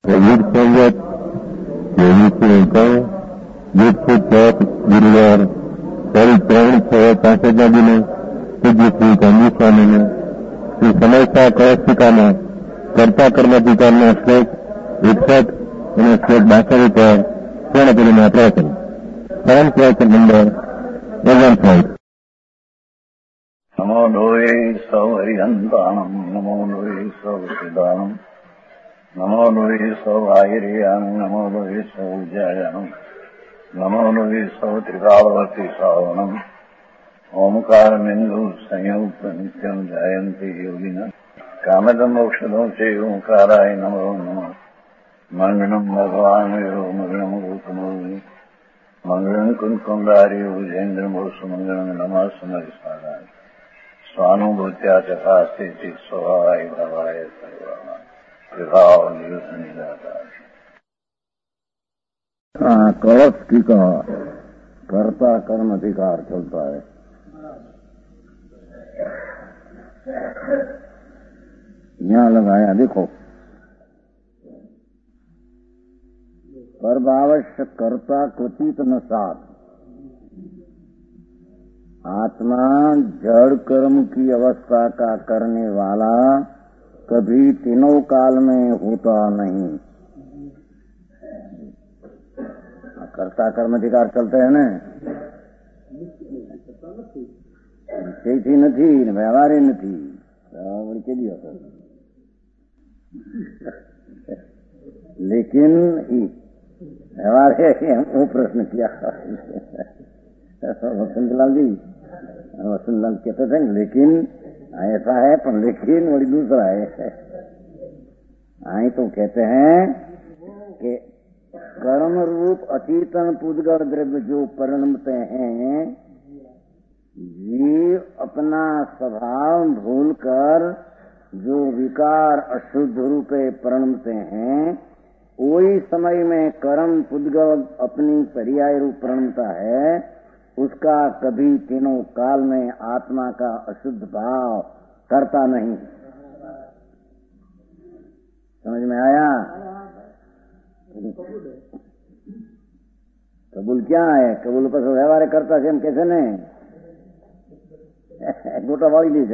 Covid संगत को जिससे चौथ गुरुवार कल 3-5 दिन पूज्य श्री गांधी स्वामी ने श्री समयता कौशिका में कर्ता कर्माधिकार में श्लोक 61 અને શ્લોક 62 પર પૂર્ણ કરીને પ્રવચન સરળ પ્રવચન નંબર 59. नमो लोये सौहरिहन्तानम् नमो लोये सौसिदानम् नमो लोये सौभागिर्यानम् नमो लोये सौजयानम् नमो लोये सौत्रिकालवती सावनम् ओंकारमिन्दु संयुक्त नित्यम् जयन्ति योगिनः कामदम् मोक्षदम् च ओंकाराय नमो नमः मङ्गलम् भगवान् यो मङ्गलम् गौतमोनि मङ्गलम् कुन्कुण्डारि विजेन्द्रमोसुमङ्गलम् नमः समरिसाराय स्वानुभूत्या चकास्ते स्वभावाय भवाय कलश का कर्ता कर्म अधिकार चलता है। यहाँ लगाया देखो, कर्मावश्य कर्ता क्वचित न साथ। आत्मा जड़ कर्म की अवस्था का करने वाला कभी तीनों काल में होता नहीं। कर्ता कर्म अधिकार चलते हैं न, निश्चयથી નથી ને વ્યવહારે નથી કે दिया था। लेकिन व्यवहार है वो प्रश्न किया वसंतलाल जी, वसंतलाल कहते थे लेकिन ऐसा है, पर लेकिन वही दूसरा है। आई तो कहते हैं कि कर्म रूप अचेतन पुद्गल द्रव्य जो परिणमते हैं, जीव अपना स्वभाव भूलकर जो विकार अशुद्ध रूपे परिणमते हैं, वही समय में कर्म पुद्गल अपनी पर्याय रूप परिणमता है। उसका कभी तीनों काल में आत्मा का अशुद्ध भाव करता नहीं। समझ में आया? कबूल क्या है? कबूल पर व्यवहार करता से हम कैसे नहीं गोटा वाली लीजिए।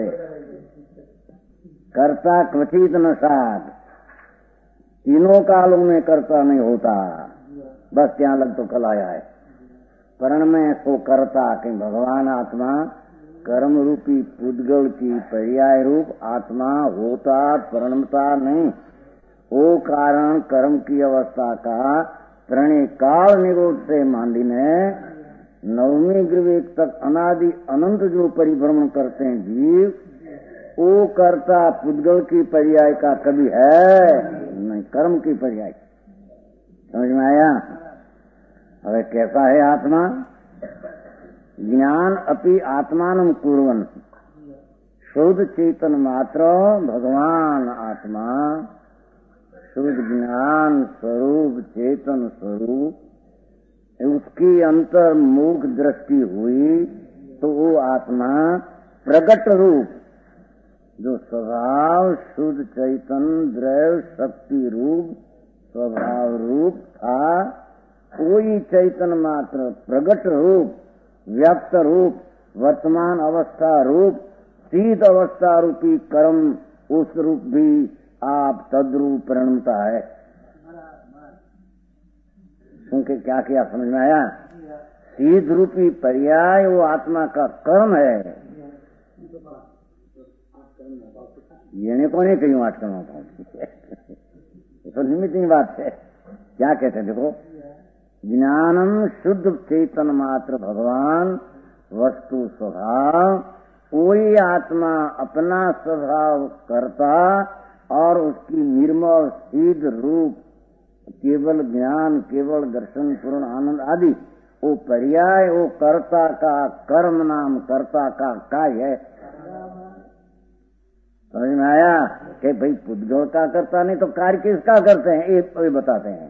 कर्ता क्वचित न साथ, तीनों कालों में कर्ता नहीं होता। बस ત્યાં लग तो कल आया है परण में सो कर्ता कि भगवान आत्मा कर्म रूपी पुद्गल की पर्याय रूप आत्मा होता परिणमता नहीं। वो कारण कर्म की अवस्था का प्रणय काल निरोध से मांडीने नवमी ग्रवेक तक अनादि अनंत जो परिभ्रमण करते हैं जीव, वो कर्ता पुद्गल की पर्याय का कभी है नहीं, कर्म की पर्याय। समझ में आया? હવે कैसा है आत्मा? ज्ञान अपि आत्मानं कुर्वन्, शुद्ध चेतन मात्र भगवान आत्मा शुद्ध ज्ञान स्वरूप चेतन स्वरूप, उसकी अंतर्मुख दृष्टि हुई तो वो आत्मा प्रगट रूप जो स्वभाव शुद्ध चैतन द्रव्य शक्ति रूप स्वभाव रूप था, कोई चैतन मात्र प्रगट रूप व्यक्त रूप वर्तमान अवस्था रूप सीध अवस्था रूपी कर्म उस रूप भी आप तद्रूप परिणमता है। क्योंकि क्या किया समझ में आया? सीध रूपी पर्याय वो आत्मा का कर्म है। ये को नहीं कहीं आठ करना तो निमित्त बात है। क्या कहते हैं देखो, ज्ञानम शुद्ध चेतन मात्र भगवान वस्तु स्वभाव, कोई आत्मा अपना स्वभाव करता और उसकी निर्मल सीध रूप केवल ज्ञान केवल दर्शन पूर्ण आनंद आदि वो पर्याय वो कर्ता का कर्म नाम कर्ता का कार्य है। समझ में आया कि भाई पुद्गल का करता नहीं तो कार्य किसका करते हैं ये बताते हैं।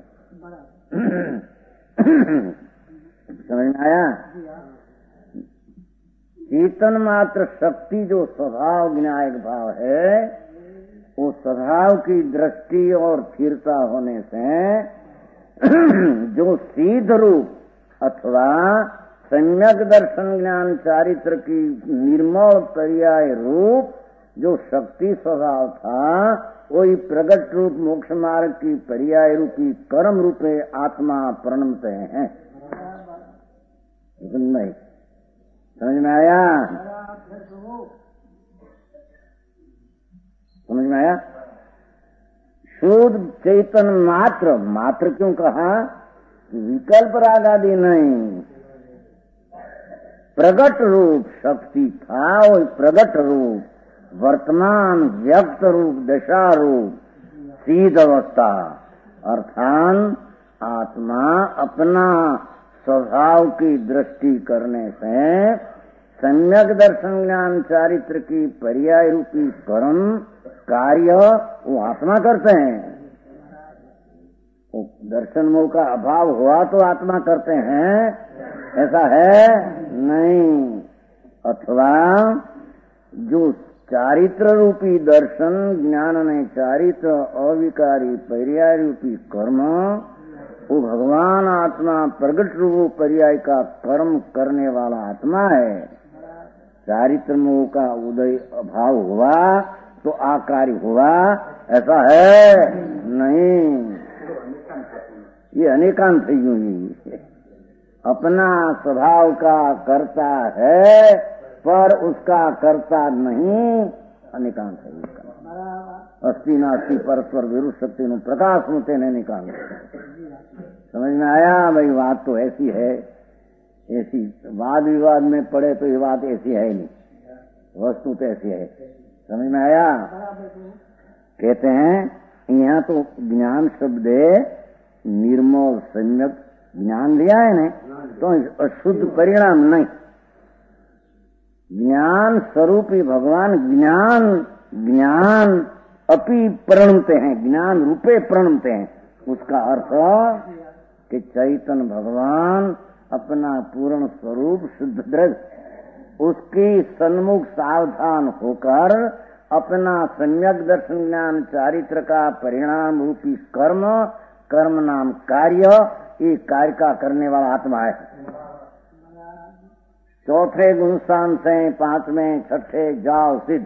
समझ में आया? चेतन मात्र शक्ति जो स्वभाव विनायक भाव है, वो स्वभाव की दृष्टि और स्थिरता होने से जो सीध रूप अथवा सम्यक दर्शन ज्ञान चारित्र की निर्मल पर्याय रूप जो शक्ति स्वभाव था वही प्रगट रूप मोक्ष मार्ग की पर्याय रूपी कर्म रूपे आत्मा प्रणमते हैं। नहीं समझ में आया? समझ में आया? शुद्ध चैतन मात्र, मात्र क्यों कहा? विकल्प राग आदि नहीं, प्रगट रूप शक्ति था वो प्रगट रूप, वर्तमान व्यक्त रूप, दशा रूप, सीध अवस्था अर्थात आत्मा अपना स्वभाव की दृष्टि करने से सम्यक दर्शन ज्ञान चारित्र की पर्याय रूपी कर्म कार्य वो आत्मा करते हैं। दर्शन मोह का अभाव हुआ तो आत्मा करते हैं, ऐसा है नहीं। अथवा जो चारित्र रूपी दर्शन ज्ञान ने चारित्र अविकारी पर्याय रूपी कर्म वो भगवान आत्मा प्रगट रूप पर्याय का कर्म करने वाला आत्मा है। चारित्र मोह का उदय अभाव हुआ तो आकार्य हुआ, ऐसा है नहीं। ये अनेकांत ही अपना स्वभाव का करता है पर उसका कर्ता नहीं, अनेकांत है। अस्थि नास्ति परस्पर विरुद्ध शक्ति नु प्रकाश नु तेने निकाल। समझ में आया भाई? बात तो ऐसी है, ऐसी वाद विवाद में पड़े तो ये बात ऐसी है नहीं, वस्तु तो ऐसी है। समझ में आया? कहते हैं यहाँ तो ज्ञान शब्द निर्मल सम्यक ज्ञान दिया है ना, तो अशुद्ध परिणाम नहीं, ज्ञान स्वरूपी भगवान ज्ञान ज्ञान अपि प्रणमते हैं, ज्ञान रूपे प्रणमते हैं। उसका अर्थ कि चैतन्य भगवान अपना पूर्ण स्वरूप शुद्ध द्रव्य उसकी सन्मुख सावधान होकर अपना सम्यक दर्शन ज्ञान चारित्र का परिणाम रूपी कर्म, कर्म नाम कार्य, ये कार्य का करने वाला आत्मा है। चौथे गुण स्थान से पांचवें छठे जाओ सिद्ध।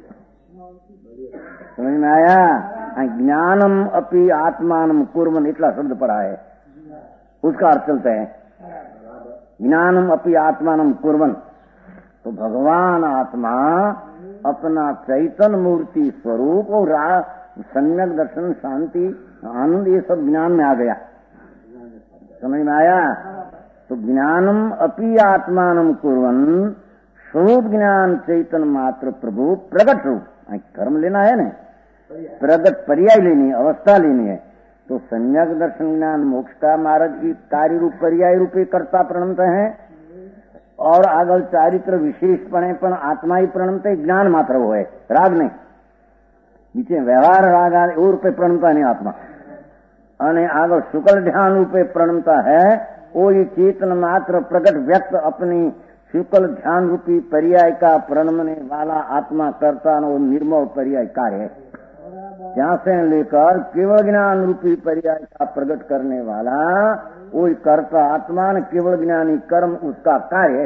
समझ में आया? ज्ञानम अपि आत्मानम कुर्वन् इतना शब्द पढ़ा है, उसका अर्थ चलते हैं ज्ञानम अपि आत्मानम कुर्वन्। तो भगवान आत्मा अपना चैतन्य मूर्ति स्वरूप और सम्यक दर्शन शांति आनंद ये सब ज्ञान में आ गया। समझ में आया? तो ज्ञानम अपि आत्मानम कुर्वन्, स्वरूप ज्ञान चैतन्य मात्र प्रभु प्रगट रूप, कर्म लेना है ना, प्रगट पर्याय लेनी है, अवस्था लेनी है। तो सम्यक दर्शन ज्ञान मोक्ष का मार्ग की कार्य रूप पर्याय रूपे कर्ता प्रणमते हैं और आगल चारित्र विशेषपणे पण आत्मा ही प्रणमते, ज्ञान मात्र वो है, राग नहीं। नीचे व्यवहार राग और रूपे प्रणमता नहीं आत्मा, અને આગળ શુક્લ ध्यान रूपे प्रणमता है वो ये चेतन मात्र प्रकट व्यक्त अपनी शुक्ल ध्यान रूपी पर्याय का प्रणमने वाला आत्मा करता वो निर्मल पर्याय कार्य है। यहाँ से लेकर केवल ज्ञान रूपी पर्याय का प्रकट करने वाला वो कर्ता आत्मा न केवल ज्ञानी कर्म उसका कार्य है।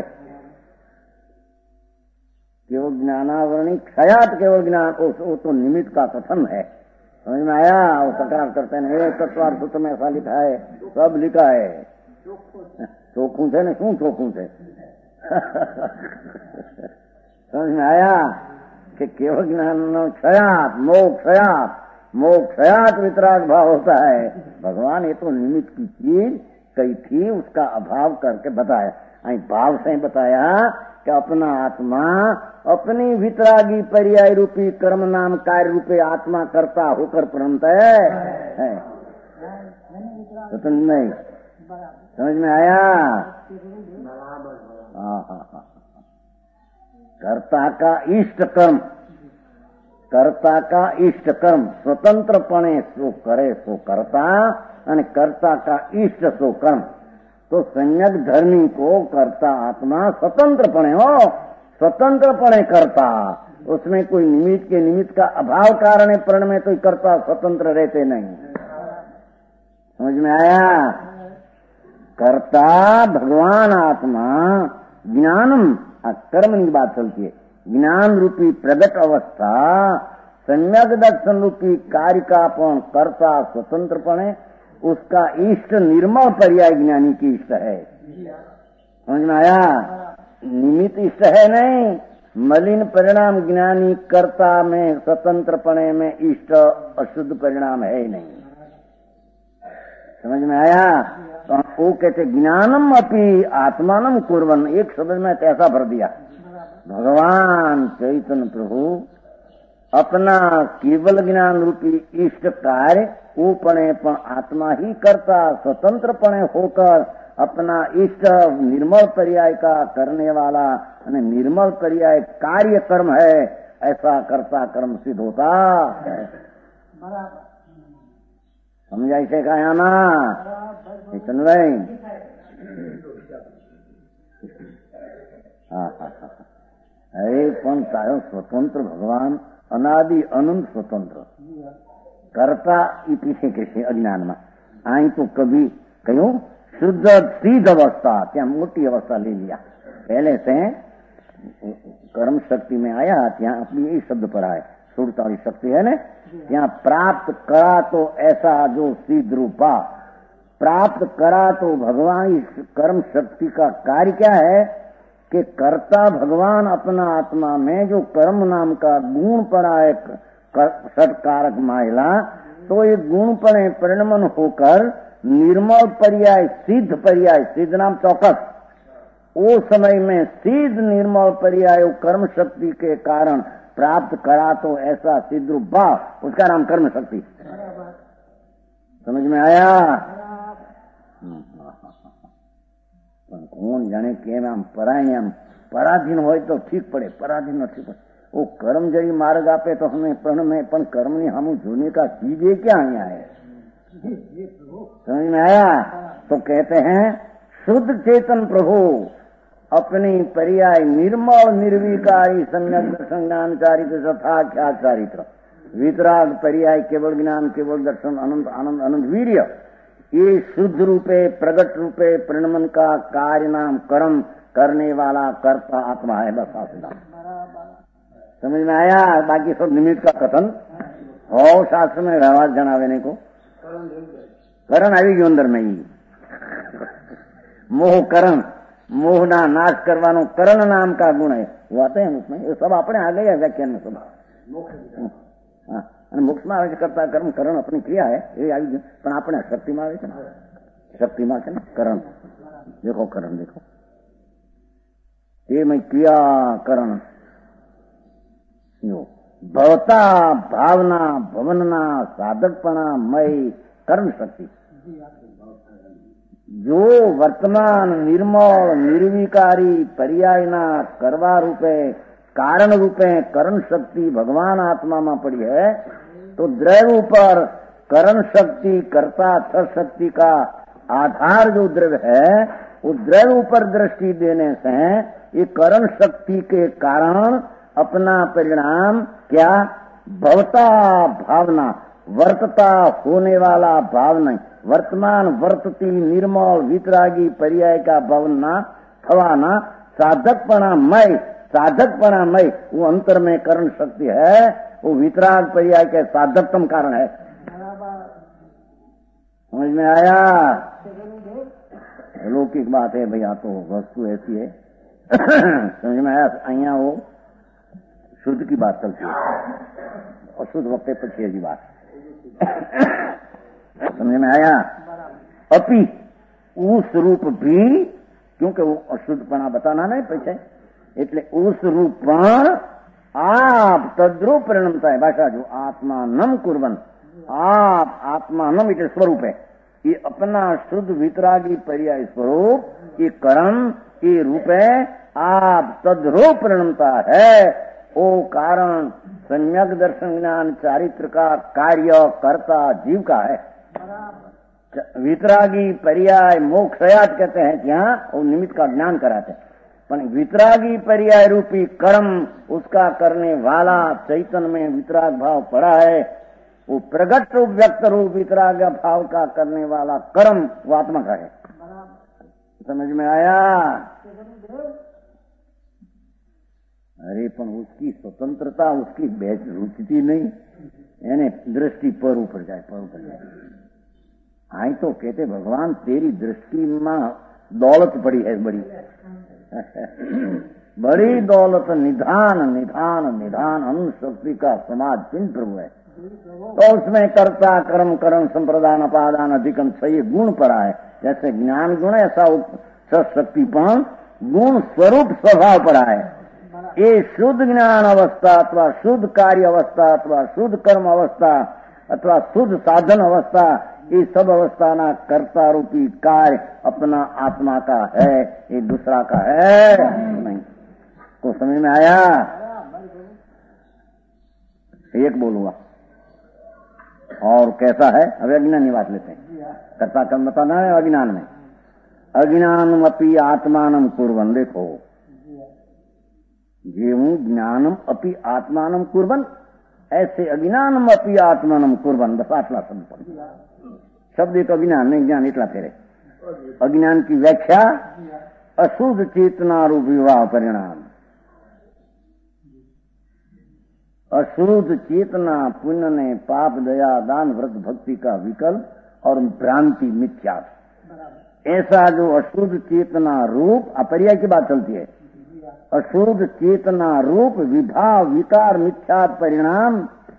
केवल ज्ञानावरणी क्षयात केवल ज्ञान वो तो निमित्त का कथन है। समझ में आया? वो तकरार करते हैं तत्वार्थ सूत्र में ऐसा लिखा है, सब लिखा है। चोखू थे न शू चोखू थे समझ में आया कि केवल ज्ञान क्षयात मोक्षयात वितराग भाव होता है। भगवान ये तो निमित्त की चीज कई थी उसका अभाव करके बताया, भाव से बताया कि अपना आत्मा अपनी वितरागी पर्याय रूपी कर्म नाम कार्य रूपे आत्मा करता होकर प्रणमता है। तो नहीं समझ में आया? कर्ता का इष्ट कर्म, कर्ता का इष्ट कर्म स्वतंत्रपणे सो करे सो कर्ता, और कर्ता का इष्ट सो कर्म। तो संयक धर्मी को कर्ता आत्मा स्वतंत्रपणे हो, स्वतंत्रपणे करता उसमें कोई निमित्त का अभाव कारण है। प्रण में तो कर्ता स्वतंत्र रहते नहीं। समझ में आया? कर्ता भगवान आत्मा ज्ञानम कर्म की बात चलती है। ज्ञान रूपी प्रगट अवस्था सम्यक दर्शन रूपी कार्य का पण कर्ता स्वतंत्रपण है। उसका इष्ट निर्मल पर्याय ज्ञानी की इष्ट है। समझ में आया? निमित्त इष्ट है नहीं, मलिन परिणाम ज्ञानी कर्ता में स्वतंत्रपणे में इष्ट अशुद्ध परिणाम है ही नहीं। समझ में आया? तो वो कहते ज्ञानम अपि आत्मानम कुर्वन, एक शब्द में ऐसा भर दिया। भगवान चैतन्य प्रभु अपना केवल ज्ञान रूपी इष्ट कार्य ऊपणे पण आत्मा ही करता स्वतंत्रपणे होकर अपना इष्ट निर्मल पर्याय का करने वाला निर्मल पर्याय कार्य कर्म है। ऐसा कर्ता कर्म सिद्ध होता है। समझा इसे कहा ना चंद्र भाई? अरे पण तारो स्वतंत्र भगवान अनादि अनंत स्वतंत्र करता पीछे कैसे अज्ञान में आई तो कभी क्यों शुद्ध सीध अवस्था क्या मोटी अवस्था ले लिया। पहले से कर्म शक्ति में आया ત્યાં अपनी यही शब्द पर आए सुरता वाली शक्ति है ना, ત્યાં प्राप्त करा तो ऐसा जो सिद्ध रूपा प्राप्त करा तो भगवान इस कर्म शक्ति का कार्य क्या है कि कर्ता भगवान अपना आत्मा में जो कर्म नाम का गुण पड़ा है षटकारक मायला, तो ये गुण पड़े परिणमन होकर निर्मल पर्याय सिद्ध नाम चौकस वो समय में सिद्ध निर्मल पर्याय कर्म शक्ति के कारण प्राप्त करा तो ऐसा सिद्ध रूप उसका नाम कर्म शक्ति। समझ में आया? कौन जाने के आम पराय आम पराधीन हो तो ठीक पड़े, पराधीन न ठीक पड़े। वो कर्म जरी मार्ग आपे तो हमें प्रण में पण कर्म नहीं हम जोने का चीजे क्या यहाँ है। समझ में आया? तो कहते हैं शुद्ध चेतन प्रभु अपनी पर्याय निर्मल निर्विकारी सम्यक दर्शन ज्ञान चारित्र तथा ख्या चारित्र वितराग पर्याय केवल ज्ञान केवल दर्शन अनंत आनंद अनंत वीर्य ये शुद्ध रूपे प्रगट रूपे परिणमन का कार्य नाम कर्म करने वाला कर्ता आत्मा है। बस आत्मा समझ में आया? बाकी सब निमित्त का कथन हो शास्त्र में व्यवहार जनावे को करण आई गयो अंदर में ही मोह करण मोह ना नाश करवानो करण नाम का गुण है वो आते हैं उसमें। ये सब अपने आ गए व्याख्यान में सब मोक्ष में આવે કરતા કર્મ કરણ अपनी क्रिया है ये આવી ગયું પણ આપણે શક્તિ में આવે છે ને शक्ति में છે ને करण देखो करण देखो ये मैं क्रिया करण भवता भावना भवनना साधकपणा मय कर्म शक्ति जो वर्तमान निर्मल निर्विकारी पर्यायना करवा रूपे कारण रूपे करण शक्ति भगवान आत्मा में पड़ी है। तो द्रव्य ऊपर करण शक्ति कर्ता अक्षर शक्ति का आधार जो द्रव्य है वो द्रव्य ऊपर दृष्टि देने से ये करण शक्ति के कारण अपना परिणाम क्या भवता भावना वर्तता होने वाला भाव नहीं वर्तमान वर्तती निर्मल वितरागी पर्याय का भावना थवाना साधकपणामय वो अंतर में करण शक्ति है वो वितराग पर्याय के साधकतम कारण है। समझ में आया? लौकिक बात है भैया तो वस्तु ऐसी है समझ में आया? अहिया वो शुद्ध की बात चलती है और शुद्ध वक्त पक्षी की बात समझ में आया? अपी उस रूप भी क्योंकि वो अशुद्धपना बताना नहीं पीछे એટલે उस रूप पर आप तद्रूप परिणमता है भाषा जो आत्मानम कुर्बन आप आत्मानम इट स्वरूप है ये अपना शुद्ध वितरागी पर्याय स्वरूप ये कर्म ये रूप है आप तद्रूप परिणमता है वो कारण सम्यक दर्शन ज्ञान चारित्र का कार्य कर्ता जीव का है। वितरागी पर्याय मोक्षयात कहते हैं जहाँ वो निमित्त का ज्ञान कराते हैं पर वितरागी पर्याय रूपी कर्म उसका करने वाला चैतन्य में वितराग भाव पड़ा है, वो प्रगट रूप व्यक्त रूप वितराग भाव का करने वाला कर्म वो आत्मा का है। समझ में आया? अरे पण उसकी स्वतंत्रता उसकी रुचि नहीं, यानी दृष्टि पर ऊपर जाए, पर ऊपर जाए। आई तो कहते भगवान तेरी दृष्टि में दौलत पड़ी है बड़ी बड़ी दौलत, निधान निधान निधान अनुशक्ति का समाज पिंड प्रभु है। तो उसमें कर्ता कर्म करण संप्रदान अपादान अधिकम 6 गुण पड़ा है। जैसे ज्ञान गुण ऐसा शक्तिपन गुण स्वरूप स्वभाव पड़ा है। ये शुद्ध ज्ञान अवस्था अथवा शुद्ध कार्य अवस्था अथवा शुद्ध कर्म अवस्था अथवा शुद्ध साधन अवस्था, ये सब अवस्था ना कर्ता रूपी कार्य अपना आत्मा का है, ये दूसरा का है नहीं। को समझ में आया? एक बोलूंगा और कैसा है। अब अज्ञान की बात लेते हैं। कर्ता कर्म बताना है अज्ञान में। अज्ञानम अपि आत्मानम कुर्वन्, देखो जेवं ज्ञानम अपि आत्मानम कुर्वन्, ऐसे अज्ञानम अपि आत्मानम कुर्वन्। बस आत्मा शब्द एक अज्ञान नहीं, ज्ञान इतना फेरे। अज्ञान की व्याख्या अशुद्ध चेतना रूप विवाह परिणाम। अशुद्ध चेतना पुण्य ने पाप दया दान व्रत भक्ति का विकल्प और भ्रांति मिथ्या, ऐसा जो अशुद्ध चेतना रूप अपर्याय की बात चलती है, अशुद्ध चेतना रूप विभाव विकार मिथ्या परिणाम,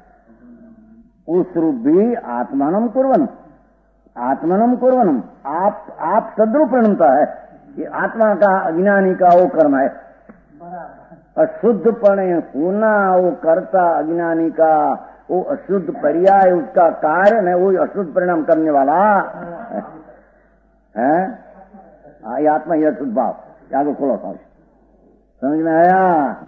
उस रूप भी आत्मानम कुर्वन्, आत्मनम कुर्वनम, आप सद्रूप परिणमता है। ये आत्मा का अज्ञानी का वो कर्म है। अशुद्धपणे होना वो कर्ता अज्ञानी का, वो अशुद्ध पर्याय उसका कारण है, वो अशुद्ध परिणाम करने वाला है। ये आत्मा ये अशुद्ध भाव याद खोलो था। समझ में आया?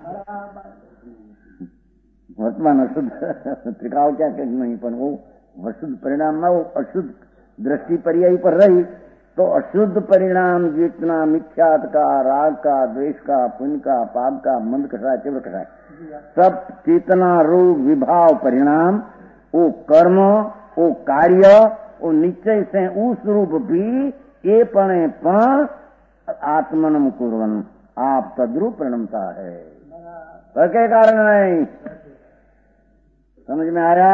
वर्तमान अशुद्ध त्रिकाव क्या नहीं, पर वो अशुद्ध परिणाम में वो अशुद्ध दृष्टि पर्याय पर रही तो अशुद्ध परिणाम जितना मिथ्यात का, राग का, द्वेष का, पुण्य का, पाप का, मंद कसाय तीव्र कसाय, सब चेतना रूप विभाव परिणाम, वो कर्म, वो कार्य, वो निश्चय से उस रूप भी ये पणे पण आत्मनम कुर्वन्, आप तद्रूप परिणमता है। के कारण नहीं। समझ में आया?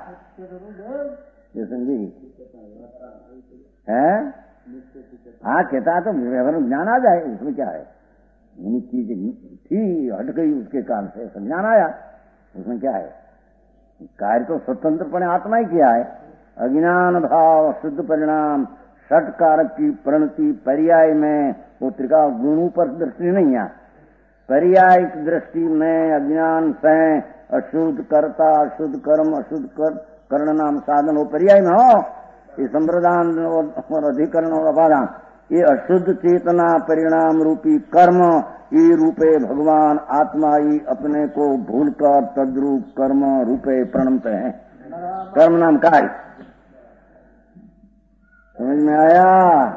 ये समझी है? हाँ, कहता तो व्यवहार ज्ञान आ जाए, उसमें क्या है। चीज थी हट गई उसके कारण से ज्ञान आया, उसमें क्या है। कार्य तो स्वतंत्रपणे आत्मा ही किया है। अज्ञान भाव शुद्ध परिणाम षट कारक की प्रणति पर्याय में वो त्रिकाल गुणों पर दृष्टि नहीं है। पर्याय दृष्टि में अज्ञान से अशुद्ध कर्ता, अशुद्ध कर्म, अशुद्ध कर्ण नाम साधन, वो पर्याय में हो। ये संप्रदान और अधिकरण और अपादान, ये अशुद्ध चेतना परिणाम रूपी कर्म, ये रूपे भगवान आत्मा ही अपने को भूलकर तद्रूप कर्म रूपे प्रणमते हैं। कर्म नाम कार्य। समझ में आया?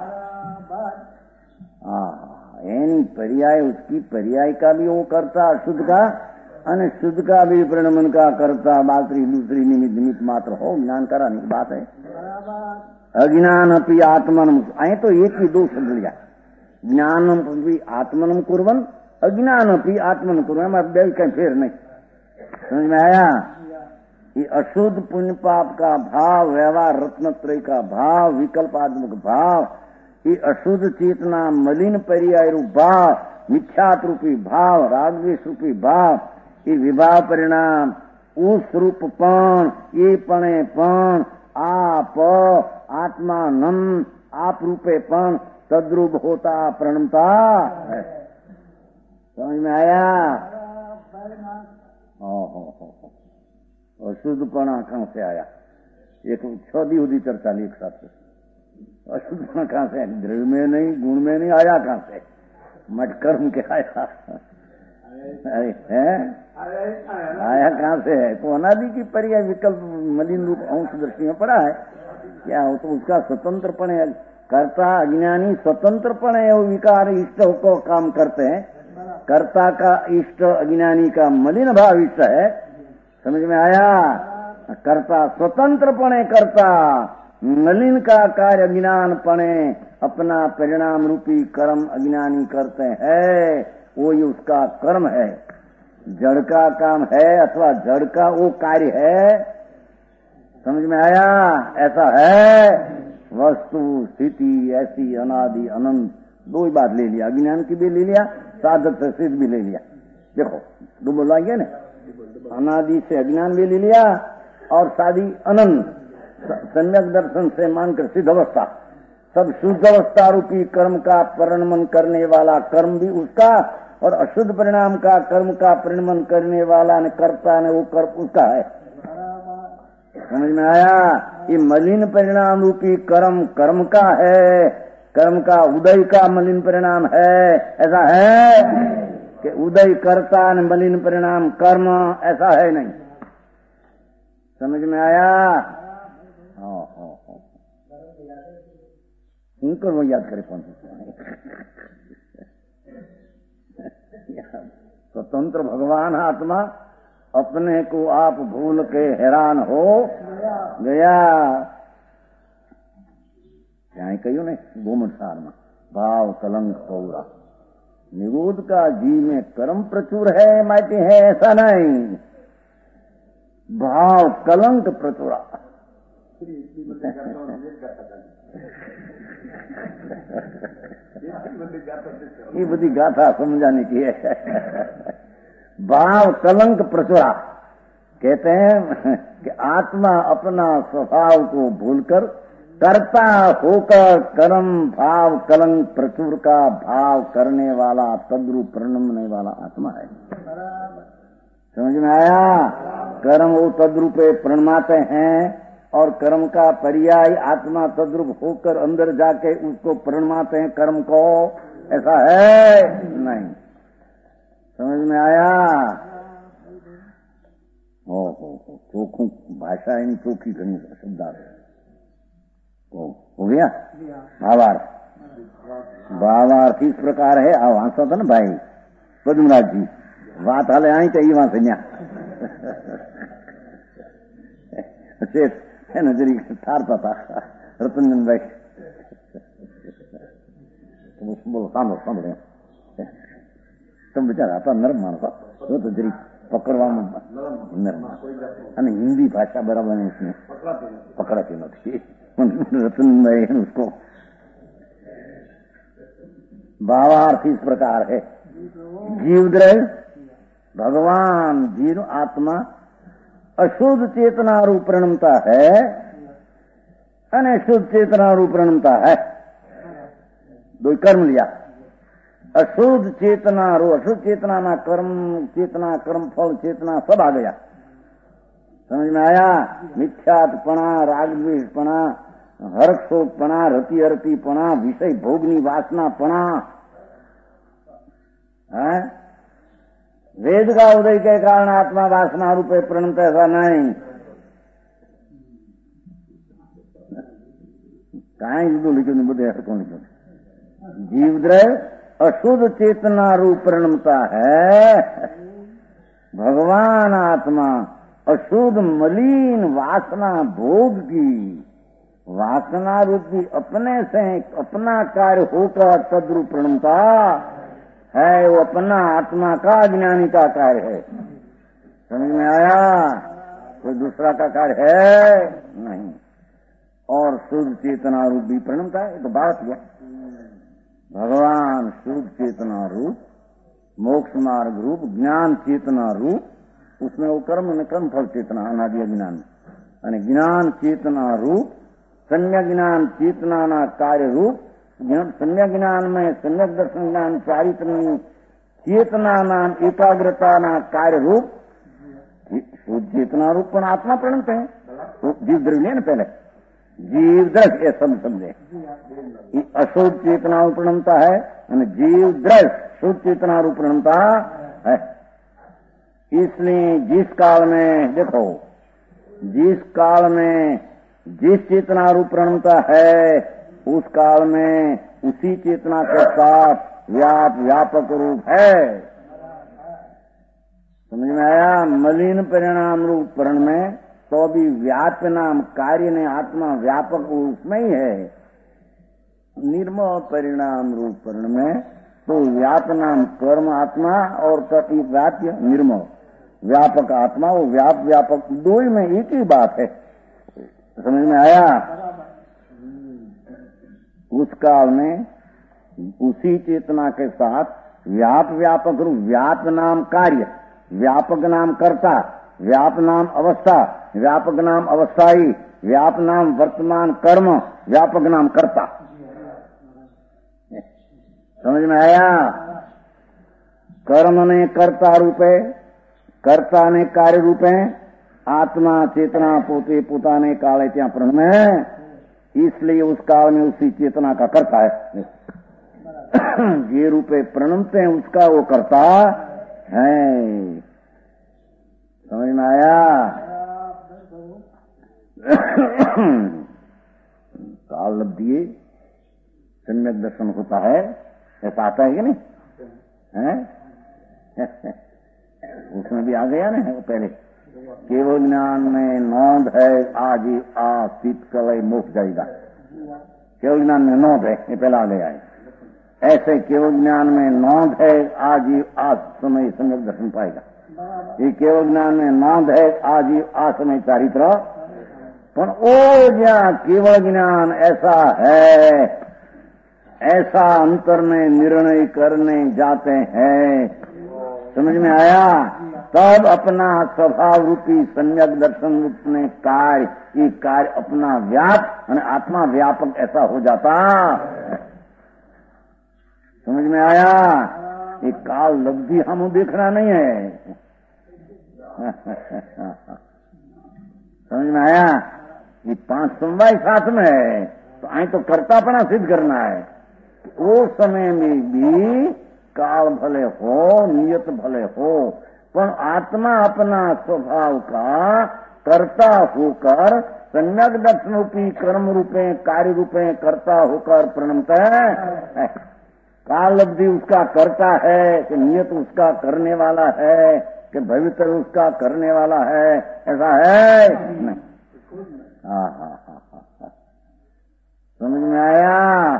यानी पर्याय उसकी पर्याय का भी वो करता अशुद्ध का, और शुद्ध का भी प्रणमन का करता, बातरी दूसरी निमित्त मात्र हो, ज्ञान कराने की बात है। अज्ञान अपि आत्मनम, आए तो एक ही दो शब्द लिया, ज्ञानम अपि आत्मनम कुर्वन्, अज्ञान अपि आत्मनम कुर्वन्, कहीं फेर नहीं। समझ में आया? ये अशुद्ध पुण्य पाप का भाव, व्यवहार रत्नत्रय का भाव, विकल्पात्मक भाव, ये अशुद्ध चेतना मलिन पर्याय रूप भाव, मिथ्यात रूपी भाव, रागद्वेष रूपी भाव, ये विभाव परिणाम, उस रूपपण, ये पणेपण, आप आत्मानम, आप रूपेपण तद्रूप होता प्रणमता है। समझ में आया? अशुद्धपणा कहां से आया? एक छदी चर्चा ली एक साथ। अशुद्धपणा कहां से? द्रव्य में नहीं, गुण में नहीं, आया कहां से? मटकर्म के आया। अरे है आया कहां से है? तो अनादि की पर्याय विकल्प मलिन रूप अंश दृष्टि में पड़ा है। क्या हो तो उसका स्वतंत्रपणे करता अज्ञानी स्वतंत्रपणे वो विकार इष्ट को काम करते हैं, कर्ता का इष्ट अज्ञानी का मलिन भाव इष्ट है। समझ में आया? कर्ता स्वतंत्रपणे करता, मलिन का कार्य अज्ञानपणे अपना परिणाम रूपी कर्म अज्ञानी करते हैं, वो ही उसका कर्म है। जड़ का काम है अथवा जड़ का वो कार्य है। समझ में आया? ऐसा है। वस्तु स्थिति ऐसी अनादि अनंत, दो ही बात ले लिया, अज्ञान की भी ले लिया, साधक से सिद्ध भी ले लिया। देखो दो बोलाएंगे ना, अनादि से अज्ञान भी ले लिया और सादी अनंत सम्यक दर्शन से मानकर सिद्ध अवस्था, सब शुद्ध अवस्था रूपी कर्म का परिणमन करने वाला कर्म भी उसका, और अशुद्ध परिणाम का कर्म का परिणमन करने वाला ने कर्ता ने वो कर्म उसका है। समझ में आया? ये मलिन परिणाम रूपी कर्म कर्म का है, कर्म का उदय का मलिन परिणाम है। ऐसा है कि उदय कर्ता ने मलिन परिणाम कर्म, ऐसा है नहीं। समझ में आया? उनको वो याद करे कौन स्वतंत्र भगवान आत्मा अपने को आप भूल के हैरान हो गया। क्या कहियो ने गोमट सार में भाव कलंक पौरा निरोध का जी में कर्म प्रचुर है, मायटे है, ऐसा नहीं। भाव कलंक प्रचुरा ये बड़ी गाथा समझाने की है। भाव कलंक प्रचुरा कहते हैं कि आत्मा अपना स्वभाव को भूलकर कर्ता होकर कर्म भाव कलंक प्रचुर का भाव करने वाला तद्रूप प्रणमने वाला आत्मा है। समझ में आया? कर्म वो तद्रूपे प्रणमाते हैं और कर्म का पर्याय आत्मा तद्रूप होकर अंदर जाके उसको प्रणमाते हैं कर्म को। ऐसा है नहीं। समझ में आया? हो चोखू भाषा इन चोखी घनी शब्दार्थ हो गया। भावार्थ इस प्रकार है। वहां था ना भाई पद्मराज जी, बात हाले आई चाहिए वहां से है ना, जरी ठारता था रतनजन भाई। बोलो सामने तुम बेचारा था नरम मानता, वो तो जरी पकड़वा नरम, हिंदी भाषा बराबर नहीं उसने पकड़ाती नहीं। रतन भाई उसको भावार्थ इस प्रकार है। जीवद्रव्य भगवान जीव आत्मा अशुद्ध चेतना रूप प्रणमता है, अशुद्ध चेतना रूप प्रणमता है। दो कर्म लिया, अशुद्ध चेतना रो, अशुद्ध चेतना ना कर्म चेतना, कर्म फल चेतना सब आ गया। समझ में आया? मिथ्यात्पणा, राग द्वेषपणा, हर्षोपणा, रति अरतिपणा, विषय भोगनी वासनापणा है। वेद का उदय के कारण आत्मा वासना रूपे प्रणत, ऐसा नहीं। कहीं जुदो लिखो नहीं बोलते, ऐसा कौन लिखो? जीवद्रव्य अशुद्ध चेतना रूप प्रणमता है, भगवान आत्मा अशुद्ध मलिन वासना भोग की, वासना रूपी अपने से अपना कार्य होकर तद्रूप प्रणमता है। वो अपना आत्मा का ज्ञानी का कार्य है। समझ में आया? कोई दूसरा का कार्य है नहीं। और शुद्ध चेतना रूप भी प्रणमता है। तो बात हुआ भगवान शुद्ध चेतना रूप, मोक्ष मार्ग रूप, ज्ञान चेतना रूप, उसमें वो कर्म फल चेतना अनादि ज्ञान, यानी ज्ञान चेतना रूप, सम्यक ज्ञान चेतना ना कार्य रूप, सम्यक ज्ञान में सम्यक दर्शन ज्ञान चारित्र चेतना नाम एकाग्रता ना कार्य रूप, शुद्ध चेतना रूप पण आत्मा प्रणत है। तो जीव द्रव्य न पहले जीव द्रव्य ये सब समझे, अशुद्ध चेतना रूप प्रणमता है, जीव द्रव्य शुद्ध चेतना रूप प्रणमता है। इसलिए जिस काल में देखो, जिस काल में जिस चेतना रूप प्रणमता है उस काल में उसी चेतना के साथ व्यापक रूप है। समझ में आया? मलिन परिणाम रूप परण में तो भी व्याप नाम कार्य ने आत्मा व्यापक उसमें ही है। निर्मल परिणाम रूप परण में तो व्याप नाम कर्म आत्मा और व्याप्य निर्मल व्यापक आत्मा, वो व्यापक दो ही में एक ही बात है। समझ में आया? उस काल में उसी चेतना के साथ व्यापक रूप, व्याप नाम कार्य, व्यापक नाम कर्ता, व्याप नाम अवस्था, व्यापक नाम अवस्थाई, व्याप नाम वर्तमान कर्म, व्यापक नाम कर्ता। समझ में आया? कर्म ने कर्ता रूपे, कर्ता ने कार्य रूपे, आत्मा चेतना पोते पोताने काले त्या प्रण में, इसलिए उस काल में उसी चेतना का कर्ता है। ये रूपे प्रणमते हैं उसका वो कर्ता है। समझ में आया? काल लब्धिए सम्यक दर्शन होता है, ऐसा आता है कि नहीं है? उसमें भी आ गया ना पहले, केवल ज्ञान में नोंद है आज ही आ शीत कलय मोक्ष जाएगा। केवल ज्ञान में नोंद है, ये पहला आ गया है। ऐसे केवल ज्ञान में नोंद है आज ही आज समय सम्यक दर्शन पाएगा। ये केवल ज्ञान में नोंद है आज ही आज समय चारित्र, पर ओ ज्ञान केवल ज्ञान ऐसा है, ऐसा अंतर में निर्णय करने जाते हैं। समझ में आया? तब अपना स्वभाव रूपी सम्यक दर्शन रूप में कार्य, ये कार्य अपना व्याप और आत्मा व्यापक ऐसा हो जाता। समझ में आया? ये काल लब्धि हम देखना नहीं है। समझ में आया? ये 5 समवाय साथ में है, तो आई तो कर्तापना सिद्ध करना है। वो समय में भी काल भले हो, नियत भले हो, पर आत्मा अपना स्वभाव का कर्ता होकर सम्यक दर्शन रूपी कर्म रूपे कार्य रूपे कर्ता होकर प्रणमता है। काल अवधि उसका करता है कि नियत उसका करने वाला है कि भविष्य उसका करने वाला है, ऐसा है नहीं। हाँ। समझ में आया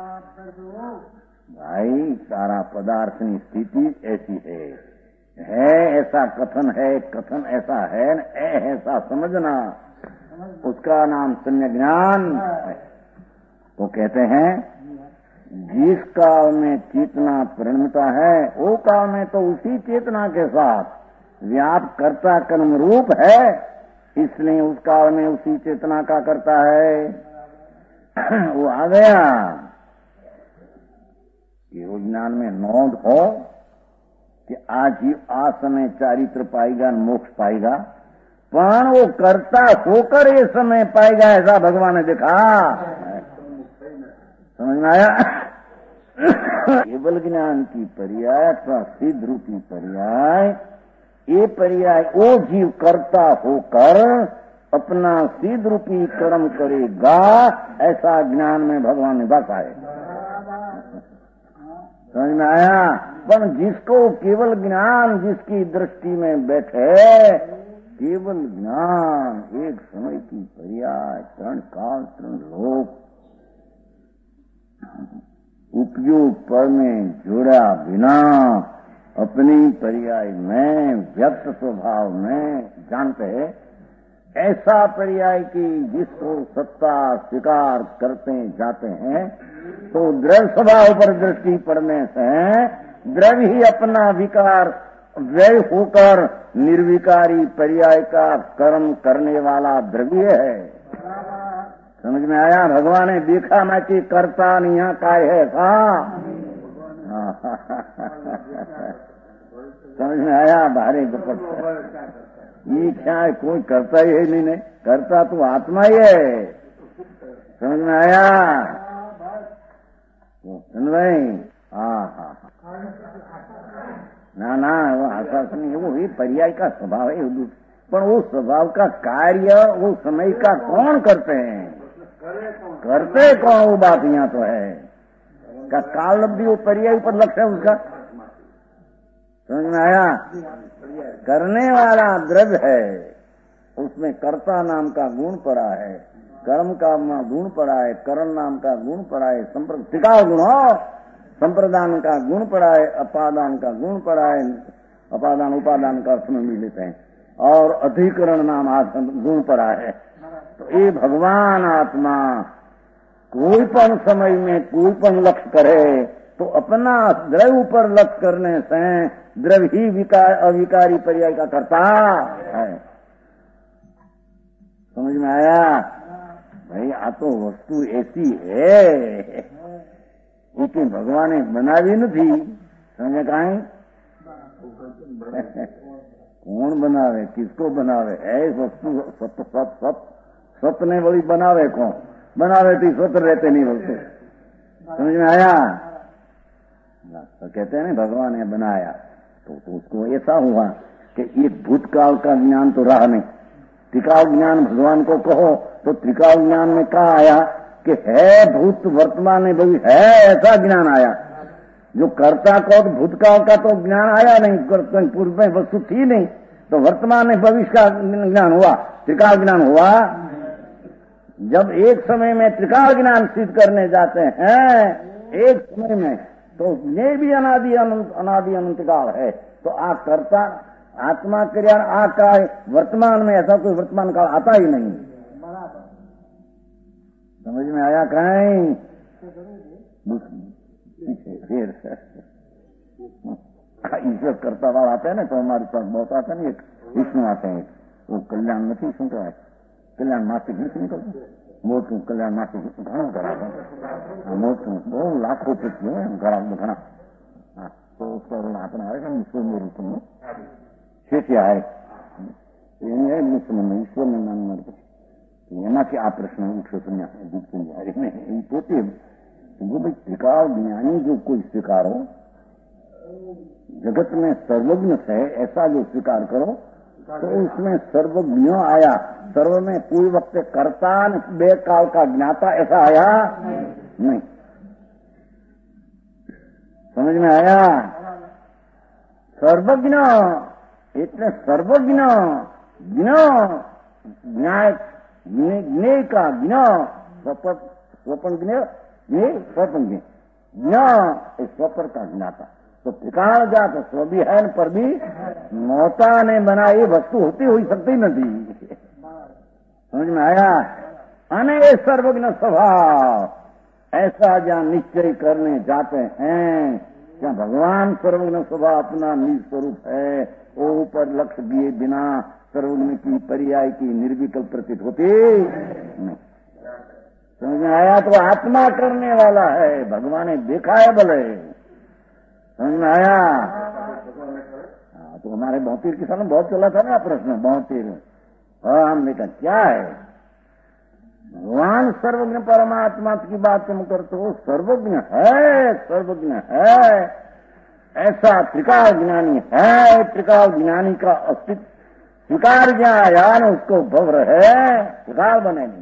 भाई? सारा पदार्थ की स्थिति ऐसी है ऐसा कथन है, कथन ऐसा है न, ऐसा समझना, उसका नाम सम्यक ज्ञान है। वो कहते हैं जिस काल में चेतना परिणमता है, वो काल में तो उसी चेतना के साथ व्याप कर्ता कर्म रूप है, इसलिए उस काल में उसी चेतना का करता है। वो आ गया कि वो ज्ञान में नोंद हो कि आज ही आज समय चारित्र पाएगा, मोक्ष पाएगा, पर वो कर्ता होकर ये समय पाएगा, ऐसा भगवान ने देखा। समझ में आया? केवल ज्ञान की पर्याय अथवा सिद्ध रूपी पर्याय, ये पर्याय वो जीव कर्ता होकर अपना सिद्ध रूपी कर्म करेगा, ऐसा ज्ञान में भगवान ने बसा है। समझ में आया? पर जिसको केवल ज्ञान जिसकी दृष्टि में बैठे, केवल ज्ञान एक समय की पर्याय, क्षण काल क्षण लोक, उपयोग पर में जोड़ा बिना अपनी पर्याय में व्यक्त स्वभाव में जानते हैं, ऐसा पर्याय की जिसको सत्ता स्वीकार करते जाते हैं, तो द्रव्य स्वभाव पर दृष्टि पड़ने से द्रव्य ही अपना विकार व्यय होकर निर्विकारी पर्याय का कर्म करने वाला द्रव्य है। समझ में आया? भगवान ने देखा मैं कि करता नहीं यहाँ काय है था। समझ में आया? भारी दुपट्टा ये क्या है, कोई करता ही है नहीं, करता तो आत्मा ही है। समझ में आया? सुन भाई? हाँ ना वो आकाश नहीं है, वो ही पर्याय का स्वभाव है, पर वो स्वभाव का कार्य वो समय का कौन करते हैं, करते कौन, वो बात यहाँ तो है। का काल लब्धि वो पर्याय पर लक्ष्य है उसका। समझ में आया? करने वाला द्रव्य है, उसमें कर्ता नाम का गुण पड़ा है, कर्म का गुण पड़ा है, करण नाम का गुण पड़ा है, टिकाऊ गुण हो, संप्रदान का गुण पड़ा है, अपादान का गुण पड़ा है, अपादान उपादान का अर्थ में मिल लेते हैं, और अधिकरण नाम गुण पड़ा है। तो ये भगवान आत्मा कोई पण समय में कोई पण लक्ष्य करे तो अपना द्रव्य ऊपर लक्ष्य करने से द्रव्य ही अविकारी पर्याय का करता है। समझ में आया? भाई आ तो वस्तु ऐसी है कि भगवान ने बनावी नहीं। समझे? कहीं कौन बनावे, किसको बनावे? है वस्तु सत ने बड़ी बनावे कौन? बनावे तो स्वतंत्र रहते नहीं वस्तु। समझ में आया? तो कहते हैं ना भगवान ने बनाया तो उसको ऐसा हुआ कि ये भूतकाल का ज्ञान तो रहा नहीं, त्रिकाल ज्ञान भगवान को कहो तो त्रिकाल ज्ञान में क्या आया कि है भूत वर्तमान में भविष्य है, ऐसा ज्ञान आया। जो कर्ता को तो भूतकाल का तो ज्ञान आया नहीं, पूर्व में वस्तु थी नहीं, तो वर्तमान में भविष्य का ज्ञान हुआ, त्रिकाल ज्ञान हुआ। जब एक समय में त्रिकाल ज्ञान सिद्ध करने जाते हैं एक समय में, तो ये भी अनादि अनंत काल है। तो आ कर्ता आत्मा क्रिया आता है वर्तमान में, ऐसा कोई वर्तमान काल आता ही नहीं। समझ में आया? कहीं फिर ईश्वर करता वाला आता है ना, तो हमारे पास बहुत आता है। एक विष्णु आते हैं, वो कल्याण में थी सुनता है, कल्याण मासिक नहीं सुनता, मोटू कल्याण मासिक घणो करा मोटू बहु लाखों पृथ्वी घड़ा घना। तो उसका अपना आएगा मुस्लिम रूप में शेषिया है मुस्लिम ईश्वर ने नाम એનાથી આ પ્રશ્ન ઉઠ્યો તો એ પોતે वो भाई त्रिकाल ज्ञानी जो कोई स्वीकारो, जगत में सर्वज्ञ है ऐसा जो स्वीकार करो, तो उसमें सर्वज्ञ आया, सर्व में पूर्व वक्त कर्ता बे काल का ज्ञाता ऐसा आया नहीं। समझ में आया? सर्वज्ञ એટલે सर्वज्ञ न्याय ज्ञेय का ज्ञ स्वपन ज्ञ ये स्वपन ज्ञ स्वपर का ज्ञाता। तो त्रिकाल जात स्व भी है पर भी मौता ने बनाई वस्तु होती हुई सकती नहीं। समझ में आया? अने सर्वज्ञ स्वभाव ऐसा जहाँ निश्चय करने जाते हैं, क्या भगवान सर्वज्ञ स्वभाव अपना निज स्वरूप है, वो ऊपर लक्ष्य दिए बिना सर्वज्ञ की पर्याय की निर्विकल्प प्रतीत होती नहीं। समझ में आया? तो आत्मा करने वाला है, भगवान ने देखा है भले। समझ में आया? तो हमारे बहुतीर के सामने बहुत चला था ना प्रश्न, बहुतीर। हमने कहा क्या है भगवान सर्वज्ञ परमात्मा की बात तुम करते हो, सर्वज्ञ है, सर्वज्ञ है ऐसा त्रिकाल ज्ञानी है, त्रिकाल ज्ञानी का अस्तित्व स्वीकार ज्ञान उसको भव्र है, त्रिकाल बने नहीं।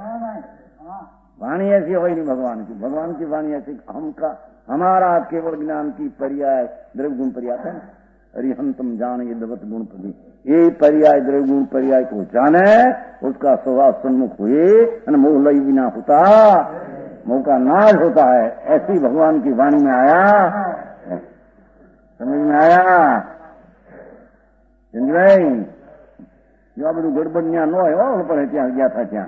वाणी ऐसी हो ही नहीं भगवान की, भगवान की वाणी ऐसी हमारा केवल ज्ञान की पर्याय द्रव्य गुण पर्याय है। अरिहंतम जान ये दवत गुण प्रति, ये पर्याय द्रव्य गुण पर्याय को जाने, उसका स्वभाव सन्मुख हुए, मोह लई बिना होता, मोह का नाश होता है, ऐसी भगवान की वाणी में आया। समझ में आया? भाई जो आ બધું ગડબડ ત્યાં ન હોય પણ ત્યાં ગયા હતા ત્યાં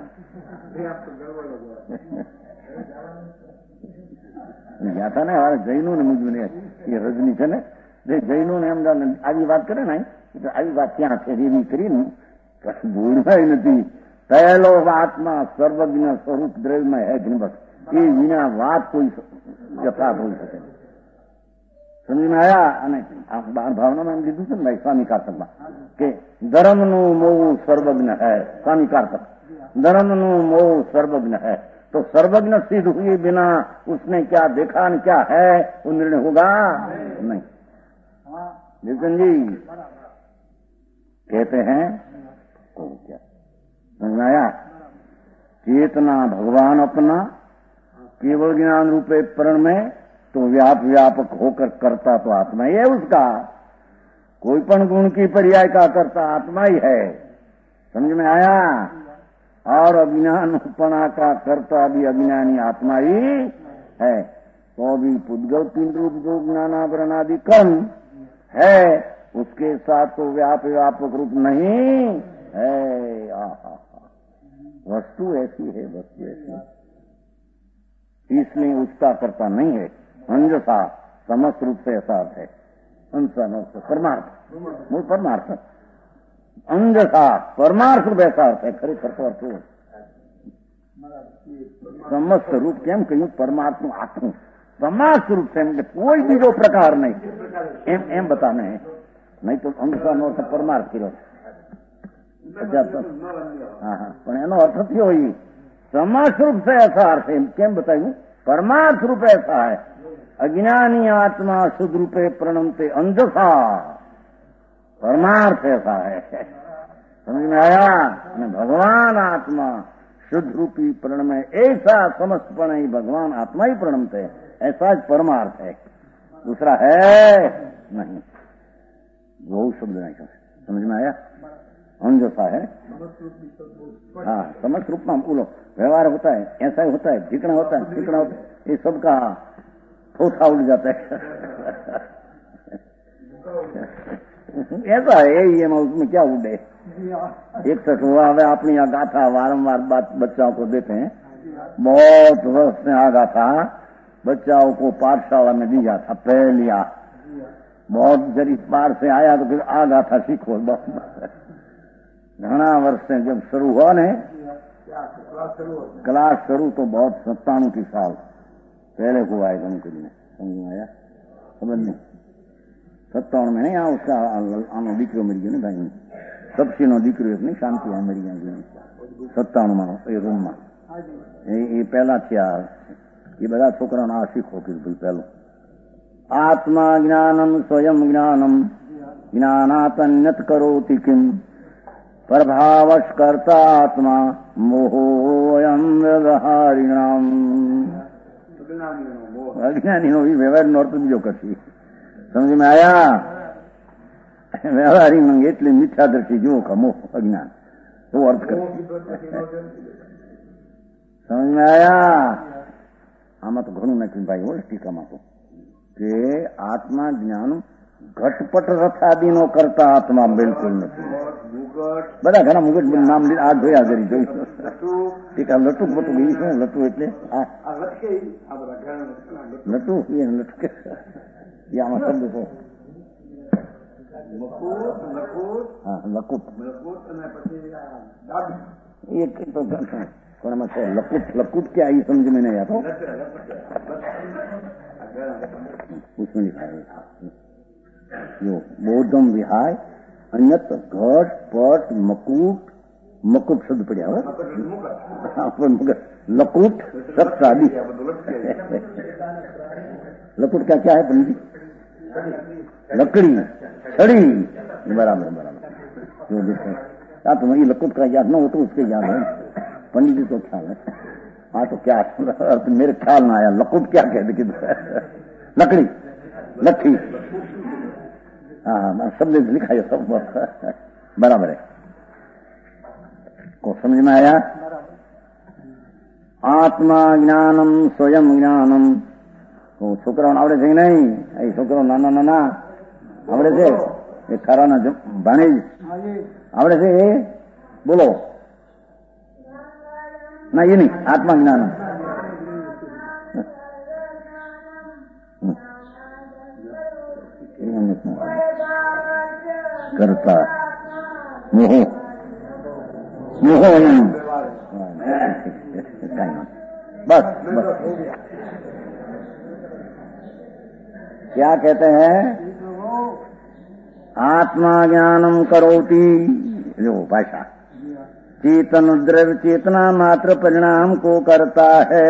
ગયા હતા ને જૈનો ને મુજબ એ રજની છે ને જૈનો ને એમ આવી વાત કરે ને તો આવી વાત ત્યાં છે એવી કરીને ભૂલવાય નથી। પહેલો આત્મા સર્વજ્ઞ સ્વરૂપ દ્રવ્યમય है कि बस ये बिना बात कोई यथार्थ हो सके। समझ में आया? भावना में લીધું છે ને સ્વામી કાર્તકમાં કે ધર્મનું મોહ સર્વજ્ઞ है, स्वामी कार्तक धर्मनु मोह सर्वज्ञ है। तो सर्वज्ञ सिद्ध हुए बिना उसने क्या देखा न क्या है वो निर्णय होगा नहीं। नितिन जी कहते हैं तो क्या समझ आया? चेतना भगवान अपना केवल ज्ञान रूपे प्रण में तो व्यापक होकर करता तो आत्मा ही है उसका। कोई पण गुण की पर्याय का करता आत्मा ही है। समझ में आया? और अज्ञानपना का करता भी अज्ञानी आत्मा ही है। तो भी पुद्गल तीन रूप जो ज्ञानावरण आदि कर्म है उसके साथ तो व्यापक रूप नहीं है। वस्तु ऐसी है, वस्तु ऐसी, इसलिए उसका करता नहीं है। अंजसा समस्त रूप से ऐसा अर्थ है। परमार्थ मूल परमार्थ, अंजसा परमार्थ रूप ऐसा अर्थ है। खरेखर तो अर्थ समस्त रूप केम कहूं परमात्मा आखू समस्त रूप से कोई बीजो प्रकार नहीं एम बताने है। नहीं तो अंजसा नो परमार्थ की પણ એનો અર્થ થયો એ સમાસ રૂપ से ऐसा अर्थ है। કેમ बताइए? परमार्थ रूप ऐसा है। अज्ञानी आत्मा शुद्ध रूपे प्रणमते अंजसा, परमार्थ ऐसा है। समझ में आया? भगवान आत्मा शुद्ध रूपी प्रणम है, ऐसा समस्तपण ही भगवान आत्मा ही प्रणमते है, ऐसा ज परमार्थ है। दूसरा है नहीं, वो शब्द नहीं। समझ में आया? अंजसा है। हाँ, समस्त रूप में बोलो व्यवहार होता है, ऐसा ही होता है, चिकना होता है, चिकना होता है, ये सबका थोथा उड़ जाता है। ऐसा है ये, उसमें क्या उड़े। एक सच हुआ है अपनी गाथा वारंवार बात बच्चों को देते हैं। बहुत वर्ष से आ गाथा बच्चों को पाठशाला में दिया था पहलिया। बहुत जरी पार से आया तो फिर आ गाथा सीखो। घना वर्ष से जब शुरू हुआ ने क्लास शुरू तो बहुत 97 की साल पहले को आए उनके लिए। समझ में आया? समझ नहीं 57 में नहीं। उसका आनो दीकरो मरी गयो ने भाई, सबसे नो दीकरो एक नहीं शांति है मरी गई 57 में ए रूम में। ये पहला थया ये બધા છોકરાઓને આ શીખો કે ભાઈ પહેલું आत्मा ज्ञानम स्वयं ज्ञानम ज्ञानातन्यत करोति किम प्रभावश कर्ता आत्मा मोहोयम व्यवहारिणाम। अज्ञानी नो व्यवहार नो अर्थ बीजो करशी। समझ में आया? व्यवहारी मंगे એટલે મિથ્યા દ્રષ્ટિ જો કમો અજ્ઞાન वो अर्थ कर। समझ में आया? આમાં તો ઘણું નથી ભાઈ હો ટીકામાં તો કે આત્મા જ્ઞાન ઘટપટ રથાદીનો કરતા આત્મા બિલકુલ નથી। બધા ઘણા મુગટ નામ આ જોયા જરી જોઈ ટીકા લટુક બટુક એ શું લટુ એટલે લટુ એ લટકે એ આમાં શબ્દ તો હા લકુટ એ તો પણ એમાં લકુટ લકુટ क्या ये समझ में नहीं आता। उसमें लिखा है यो बोधम विहाय अन्यत घट पट मकूट मकूट शब्द पड़ा हो लकूट सब शादी लकूट क्या क्या है पंडित जी? लकड़ी छड़ी बराबर बराबर जो देखते हैं। तुम्हें ये लकूट का याद न हो तो उसके याद है पंडित जी को ख्याल है। हाँ तो क्या मेरे ख्याल ना आया लकूट क्या कहते कि लकड़ी लट्ठी। हाँ शब्द लिखा है सब बराबर है। को समझ में आया? आत्मा ज्ञानम स्वयं ज्ञानम। तो छोकरा आवड़े છે नहीं? ये छोकरा नाना नाना आवड़े છે? ये खरा ना भाणे आवड़े છે? बोलो ना ये नहीं आत्मा ज्ञानम करता मोह मोह बस बस क्या कहते हैं? आत्मा ज्ञानम करोति जो भाषा चेतन द्रव्य चेतना मात्र परिणाम को करता है।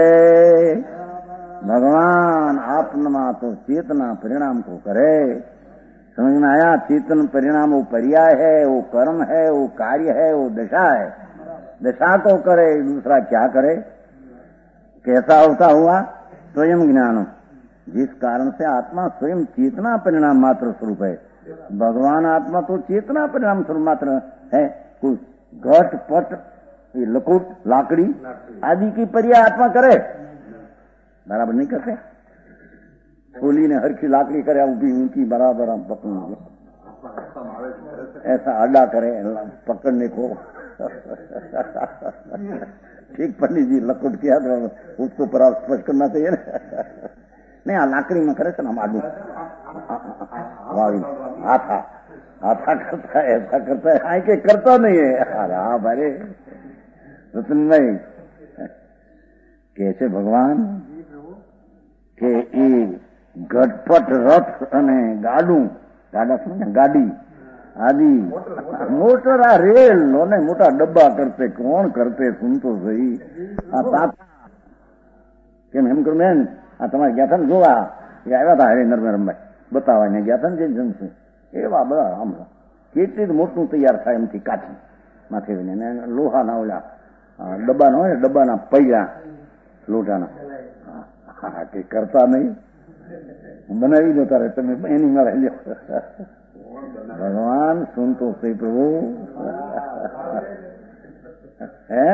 भगवान आत्मा तो चेतना परिणाम को करे। समझ में आया? चेतन परिणाम वो पर्याय है, वो कर्म है, वो कार्य है, वो दशा है। दशा को करे, दूसरा क्या करे? कैसा होता हुआ? स्वयं ज्ञानम जिस कारण से आत्मा स्वयं चेतना परिणाम मात्र स्वरूप है। भगवान आत्मा तो चेतना परिणाम स्वरूप मात्र है। कुछ घट पट लकुट लाकड़ी आदि की पर्याय आत्मा करे बराबर नहीं करते। छोली ने हर की लाकड़ी करे ऊंची ऊंची बराबर हम पकड़ेंगे, ऐसा अड्डा करे पकड़ने को। ठीक पंडित जी लकुट किया तो उसको पर स्पर्श करना चाहिए ना। नहीं लाकड़ी में करे ना मालूम हाथा करता है, ऐसा करता है, आए के करता नहीं है। अरे अरे नहीं कैसे भगवान के घटपट रथ अने गाडू गाडा समझ गाड़ी आदि मोटर आ रेल ने मोटा डब्बा करते कौन करते सुन तो सही। કેમ એમ કરું બેન આ તમારે ગયા હતા ને જોવા એ આવ્યા હતા હરેન્દ્ર રમભાઈ બતાવવા ને ગયા હતા ને જે જણસું એવા બધા આમ કેટલી મોટું તૈયાર થાય એમથી કાચી માથે ને લોહાના ઓલા ડબ્બાના હોય ને ડબ્બાના પૈયા લોટાના કે કરતા નહીં બનાવી દો તારે તમે એની મારે લ્યો। भगवान सुन तो सही प्रभु है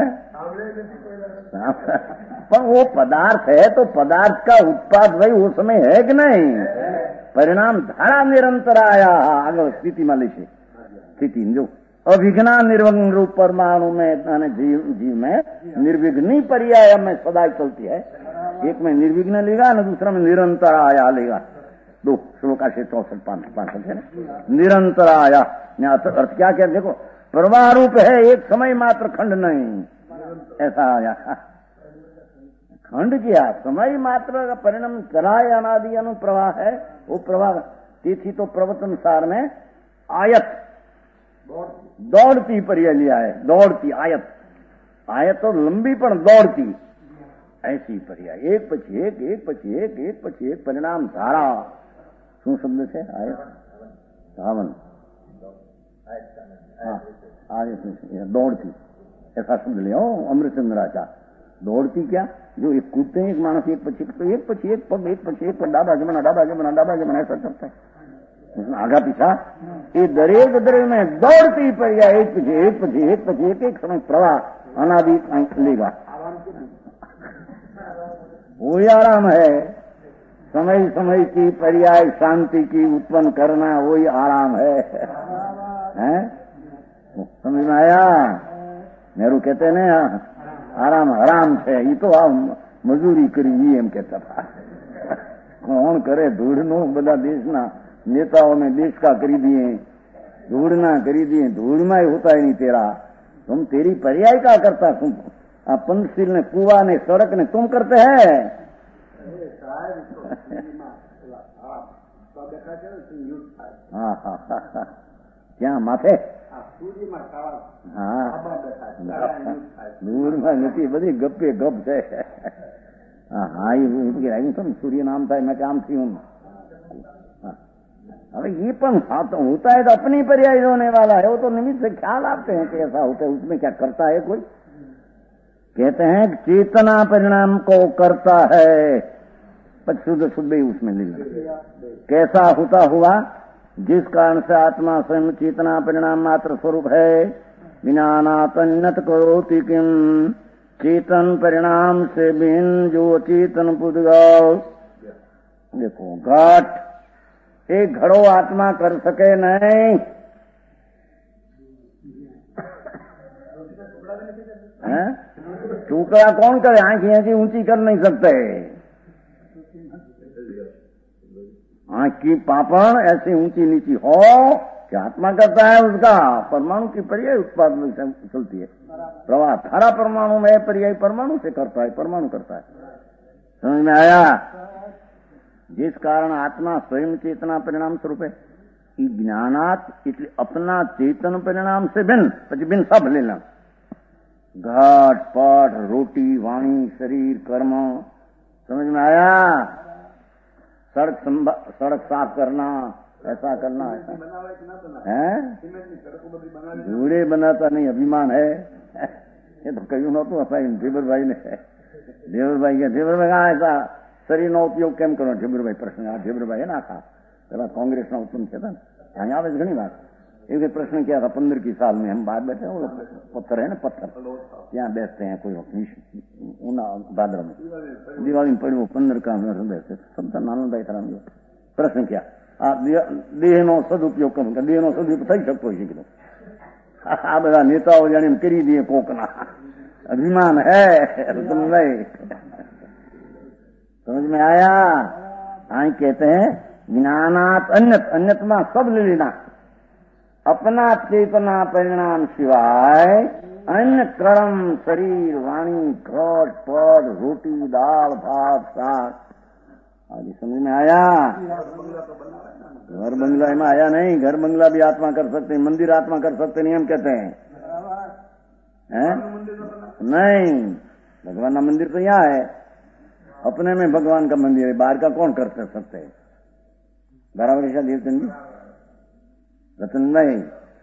पर वो पदार्थ है तो पदार्थ का उत्पाद भाई उस समय है कि नहीं। परिणाम धारा निरंतर आया आगे स्थिति में लेशे स्थिति जो अभिघ्ना निर्विघ्न रूप परमाणु में जीव में निर्विघ्नी पर्याय में सदा चलती है। एक में निर्विघ्न लेगा ना दूसरा में निरंतर आया लेगा। दो श्लोक से 64-65 है ना। निरंतर आया अर्थ क्या क्या देखो प्रवाह रूप है, एक समय मात्र खंड नहीं ऐसा आया। खंड किया समय मात्र का परिणाम चलाय अनादि अनुप्रवाह है वो प्रवाह। तिथि तो प्रवचन सार में आयत दौड़ती पर्याय लिया है, दौड़ती आयत। आयत तो लंबी पर दौड़ती ऐसी पर्याय एक पछी एक पछी एक पछी एक परिणाम धारा શું શબ્દ છે આયત धावन आयत दौड़ती ऐसा शब्द ले अमृतचंद्र आचार्य। दौड़ती क्या जो एक कूदते हैं एक मानस एक पछी तो एक पछी एक पछी एक पर डाबा जमना ऐसा चलता है उसमें आगा पीछा ये दरेक में दौड़ती पर्याय एक पछी एक समय प्रवाह अनादि लेगा। वही आराम है। समय समय की पर्याय शांति की उत्पन्न करना वही आराम है, हैं? समझ में आया। नेहरू कहते ने आराम हराम है ये तो आप मजूरी करी एम कहता था। कौन करे धूड़नो बधा देशना नेताओं ने देश का करी दिए धूड़ना करी दिए धूड़ में होता ही नहीं तेरा तुम तेरी पर्याय का करता तुम पंचशील ने कुआ ने सड़क ने तुम करते हैं। क्या माथे दूर में नहीं बड़ी गप्पे गप है। हाँ ये सूर्य नाम था मैं काम थी हूँ। अब ये पण होता है तो अपनी पर्याय होने वाला है वो तो निमित्त से ख्याल आते हैं कि ऐसा होता है उसमें क्या करता है कोई। कहते हैं चेतना परिणाम को करता है शुद्ध शुद्ध ही उसमें ले कैसा होता हुआ जिस कारण से आत्मा स्वयं चेतना परिणाम मात्र स्वरूप है। बिना नातन्यत करोति किम चेतन परिणाम से बिन जो चेतन पुद्गल। देखो घट एक घड़ो आत्मा कर सके नहीं टुकड़ा कौन करे आंखें ऐसी ऊंची कर नहीं सकते। आंख की पापड़ ऐसी ऊंची नीची हो कि आत्मा करता है उसका परमाणु की पर्याय उत्पादन से चलती है। प्रवाह धारा परमाणु में पर्याय परमाणु से करता है परमाणु करता है। समझ में आया। जिस कारण आत्मा स्वयं चेतना परिणाम स्वरूप है ज्ञानात इसलिए अपना चेतन परिणाम से भिन्न પછી भिन्न सब लेना घाट पाठ रोटी वाणी शरीर कर्म। समझ में आया। सड़क साफ करना ऐसा करना ऐसा है धूड़े बनाता नहीं अभिमान है। ये तो कहीं न तो देवर भाई ने देवर भाई कहा ऐसा શરીરનો ઉપયોગ કેમ કરવો? ઢેબરભાઈ પ્રશ્ન, આ ઢેબરભાઈ ના था પેલા कांग्रेसના उत्तम थे था यहाँ आवे घनी बात एक प्रश्न किया था 15 की साल में हम बाहर बैठे, वो पत्थर है ना पत्थर, यहाँ बैठते हैं कोई भाद्र में दिवाली में पड़े 15 का बैठते सब नानंदभाई था प्रश्न किया દેહનો સદુપયોગ કમ કે દેહનો સદુપયોગ થઈ શકતો હોય કીધું આ બધા નેતાઓ જાણે કરી દે કોકના અભિમાન હે तुम नहीं समझ में आया? हाँ कहते हैं ज्ञानात अन्यत, अन्यत में सब ले लेना, अपना चेतना परिणाम सिवाय अन्य कर्म शरीर वाणी घट पद रोटी दाल भात साग आदि समझ में आया? घर बंगला में आया नहीं, घर बंगला भी आत्मा कर सकते हैं, मंदिर आत्मा कर सकते नहीं हम कहते हैं, नहीं भगवान का मंदिर तो यहाँ है, अपने में भगवान का मंदिर है, बाहर का कौन कर सकते है? बराबर ऐसा देवचंद जी रतन नहीं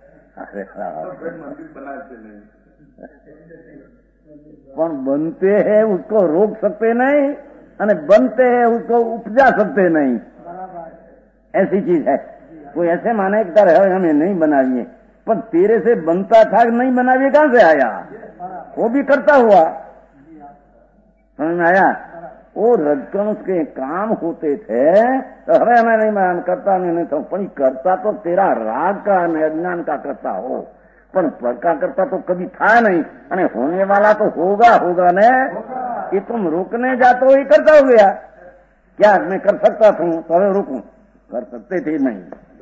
कौन बनते हैं उसको रोक सकते नहीं, अने बनते हैं उसको उपजा सकते नहीं, ऐसी चीज है। कोई ऐसे माने कि तारे हमें नहीं बनाइए, पर तेरे से बनता था कि नहीं बनाइए कहां से आया? वो भी करता हुआ, समझ में आया? वो रजकण उसके काम होते थे तो हमें हमें नहीं मान करता नहीं तो पण करता तो तेरा राग का अज्ञान का करता हो, पर का करता तो कभी था नहीं, अने होने वाला तो होगा होगा ने कि तुम रोकने जाते हो, ये करता हो गया। क्या मैं कर सकता था तो हमें रोकूं? कर सकते थे नहीं।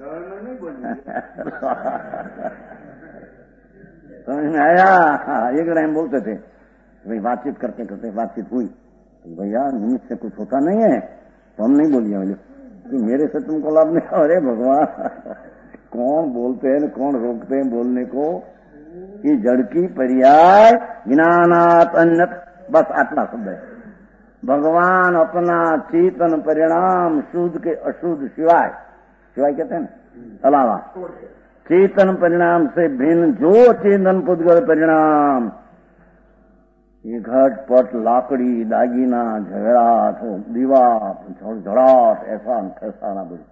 समझ में आया? एक टाइम बोलते थे भाई बातचीत करते करते बातचीत हुई, भैया निमित्त से कुछ होता नहीं है तो हम नहीं बोलिए बोले कि मेरे से तुमको लाभ नहीं। अरे भगवान कौन बोलते हैं कौन रोकते हैं बोलने को? कि जड़ की पर्याय ज्ञानात अन्यत, बस आत्मा शब्द है। भगवान अपना चेतन परिणाम शुद्ध के अशुद्ध सिवाय, सिवाय कहते हैं ना अलावा, चेतन परिणाम से भिन्न जो चेतन पुद्गल परिणाम, ये घट पट लाकड़ी दागीना झगड़ाट दीवार झड़झड़ाट ऐसा ऐसा ना बोले।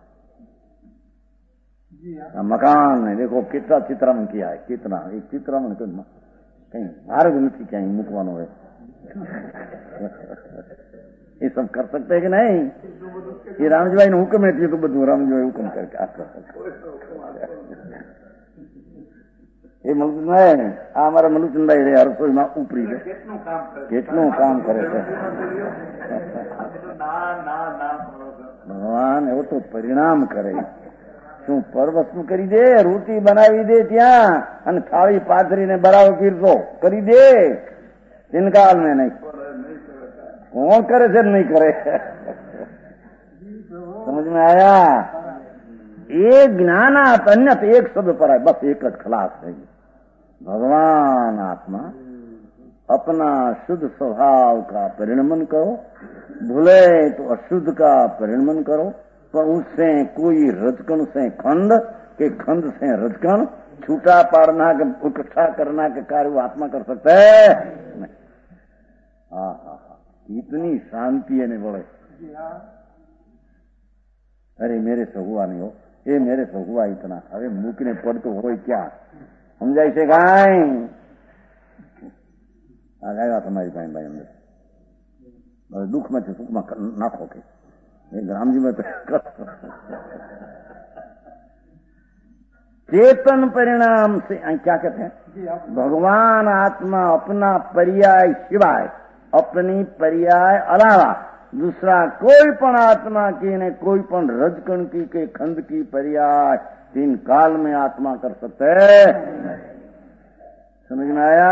मकान है देखो कितना चित्रामण किया है, कितना एक चित्रामण कहीं मार्ग नहीं कहीं मुकवानो है। ये सब कर सकते है कि नहीं? ये रामजीभाई ने हुक्म है तो બધું રામજીભાઈ હુકમ करके आप कर सकते। એ મલુચનભાઈ આ અમારા મલુચનભાઈ રે રસોઈમાં ઉપરી છે, કેટલું કામ કરે છે ભગવાન, એવો તો પરિણામ કરે। શું પર વસ્તુ કરી દે, રોટી બનાવી દે ત્યાં અને થાળી પાથરીને બરાબર પીરસો કરી દે, ઇનકાલ में नहीं, कौन करे से नहीं करे। समझ में आया? एक ज्ञानात अन्यत, एक शब्द पर है बस, एक खलास है। भगवान आत्मा अपना शुद्ध स्वभाव का परिणमन करो, भूले तो अशुद्ध का परिणमन करो, पर उससे कोई रजकण से खंड के खंड से रजकण छूटा पाड़ना के इकट्ठा करना के कार्य वो आत्मा कर सकता है नहीं। हाँ हाँ हाँ, इतनी शांति है नहीं बोले अरे मेरे से हुआ नहीं हो, ये मेरे से हुआ इतना, अरे मुकने पड़ तो हो क्या समझाई से गाय आ जाएगा तुम्हारी भाई भाई अंदर दुख में सुख में नाखो के राम जी में चेतन परिणाम से क्या कहते हैं? भगवान आत्मा अपना पर्याय सिवाय, अपनी पर्याय अलावा दूसरा कोई पण आत्मा की ने कोई पण रजकण की के खंड की पर्याय तीन काल में आत्मा कर सकते है। समझ में आया?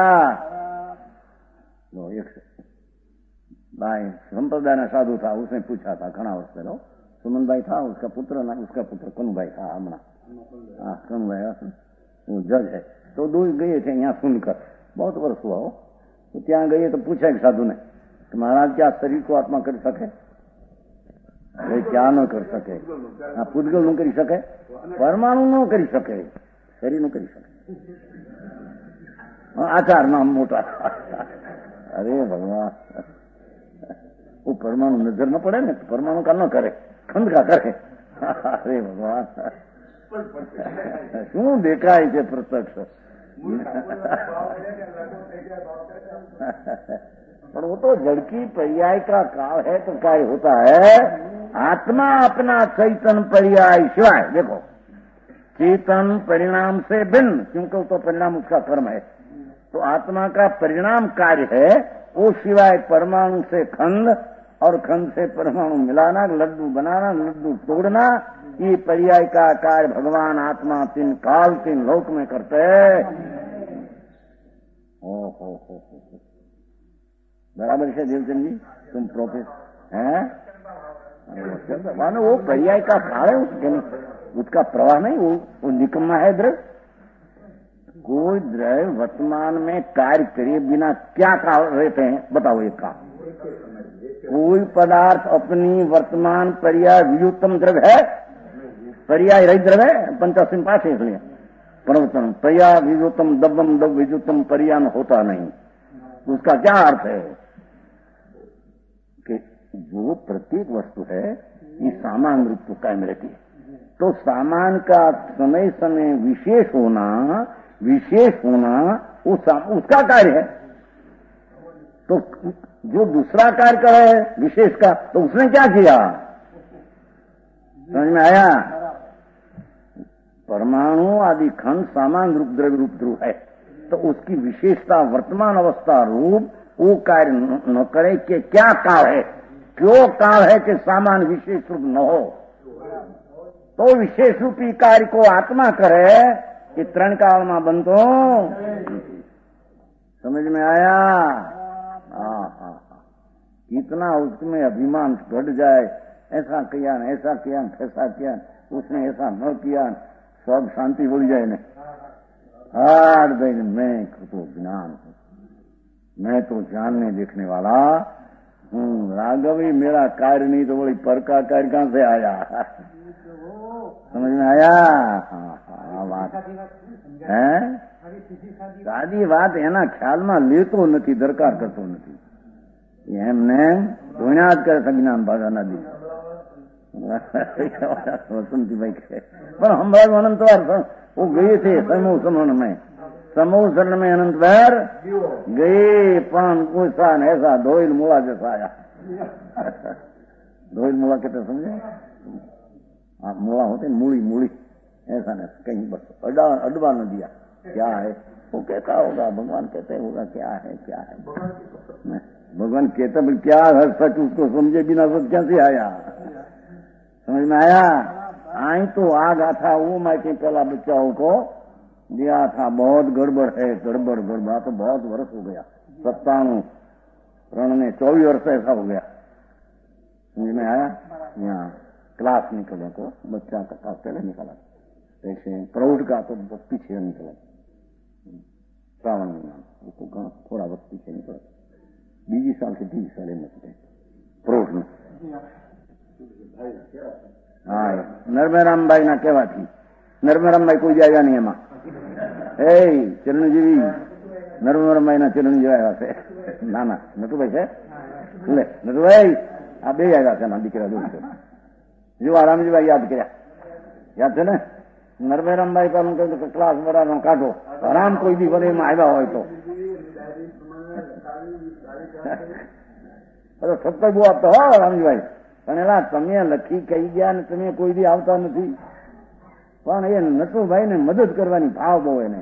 लो एक भाई संप्रदाय ना साधु था, उसने पूछा था घना वर्ष पहले, सुमन भाई था उसका पुत्र कनु भाई था हमना, हाँ कनु भाई वो जज है, तो दो गए थे यहाँ सुनकर, बहुत वर्ष हुआ हो, तो ત્યાં गए तो पूछा एक साधु ने कि महाराज क्या शरीर को आत्मा कर सके? अरे क्या न कर सके? हाँ पुद्गल न कर सके, परमाणु न कर सके, शरीर न कर सके, आचार नाम मोटा। अरे भगवान वो परमाणु नजर न पड़े ना तो परमाणु का न करे, खंड का करे। अरे भगवान, શું દેખાય છે પ્રત્યક્ષ? पर वो तो जड़ की पर्याय का काल है तो क्या होता है, आत्मा अपना चैतन पर्याय शिवाय, देखो चेतन परिणाम से भिन्न, क्योंकि वो तो परिणाम उसका कर्म है, तो आत्मा का परिणाम कार्य है, वो सिवाय परमाणु से खंड और खंड से परमाणु मिलाना, लड्डू बनाना, लड्डू तोड़ना, ये पर्याय का कार्य भगवान आत्मा तीन काल तीन लोक में करते हैं। हो बराबर है देवचंद जी, तुम प्रोफेसर हैं? मानो वो पर्याय का काल है, उसका प्रवाह नहीं, वो निकम्मा है द्रव्य। कोई द्रव्य वर्तमान में कार्य करे बिना क्या काल रहते हैं, बताओ एक काम। कोई पदार्थ अपनी वर्तमान पर्याय वियुक्तम द्रव्य है, पर्याय रहित द्रव्य है, पंचाशीन पास है, इसलिए परिवर्तन पर्याय वियुक्तम दब्बम दब वियुक्तम पर्याय होता नहीं। उसका क्या अर्थ है कि जो प्रत्येक वस्तु है ये सामान रूप तो कायम रहती है, तो सामान का समय समय विशेष होना वो उसका कार्य है। तो जो दूसरा कार्य कर है विशेष का, तो उसने क्या किया, समझ में आया? परमाणु आदि खंड सामान रूप द्रव्य रूप ध्रुव है, तो उसकी विशेषता वर्तमान अवस्था रूप वो कार्य न करे कि क्या काल है, क्यों काल है कि सामान विशेष रूप न हो, तो विशेष रूपी कार्य को आत्मा करे कि त्रण काल में बनतो। समझ में आया? कितना उसमें अभिमान घट जाए, ऐसा किया ऐसा किया ऐसा किया, उसने ऐसा न किया, सब शांति बोली जाए नहीं। हर दिन मैं तो ज्ञान हूं, मैं तो जानने देखने वाला हूँ, राघवी मेरा कार्य नहीं तो बोली पर का कार्य कहां से आया? समझ में आया? हाँ बात है, सादी बात एना ख्यालમાં લેતો નથી, દરકાર કરતો નથી, એમને ધોણ્યા જ કરે સંજ્ઞાન ભાગાના દી वसंतीભાઈ કહે। પણ હમણાં અનંતવાર वो गए थे समूह समरण में अनंतवार गए, पण कोसा ऐसा धोइल मूला जैसा आया। धोइल मूला कहते समझे? हाँ, मूला होते मूली ऐसा नहीं, कहीं बस अडवा न दिया, क्या है वो कहता होगा, भगवान कहते होगा क्या है भगवान कहता बोल क्या है सच, उसको समझे बिना सच कैसे आया? समझ में आया? आई तो आ गया था वो, मैं के पहला बच्चाओं को दिया था, बहुत गड़बड़ है, गड़बड़ तो बहुत वर्ष हो गया, 97 रण में 24 वर्ष ऐसा हो गया। समझ में आया? यहाँ क्लास निकले को बच्चा का क्लास पहले निकला, ऐसे प्रौढ़ का तो पीछे निकला, श्रावण महीना उसको थोड़ा वक्त पीछे निकला, 20 साल से 30 साल में प्रौढ़ में। હા નરમેરામભાઈ ના કહેવાથી, નરમેરામભાઈ કોઈ આવ્યા નહીં એમાં, એ ચરણજીવી નરમેરામભાઈ ના ચરણજી આવ્યા છે, ના નટુભાઈ છે, લે નટુભાઈ આ બે આવ્યા છે, એના દીકરા દોસ્તો જો રામજીભાઈ યાદ કર્યા, યાદ છે ને? નરમેરામભાઈ પહેલું કહ્યું કે ક્લાસ બરાબર કાઢો, આરામ કોઈ દી ભલે એમાં આવ્યા હોય તો સત્તર બહુ આપતો હો રામજીભાઈ, પણ એલા તમે લખી કહી ગયા ને તમે કોઈ દી આવતા નથી, પણ એ નટુભાઈ ને મદદ કરવાની ભાવ બહુ એને।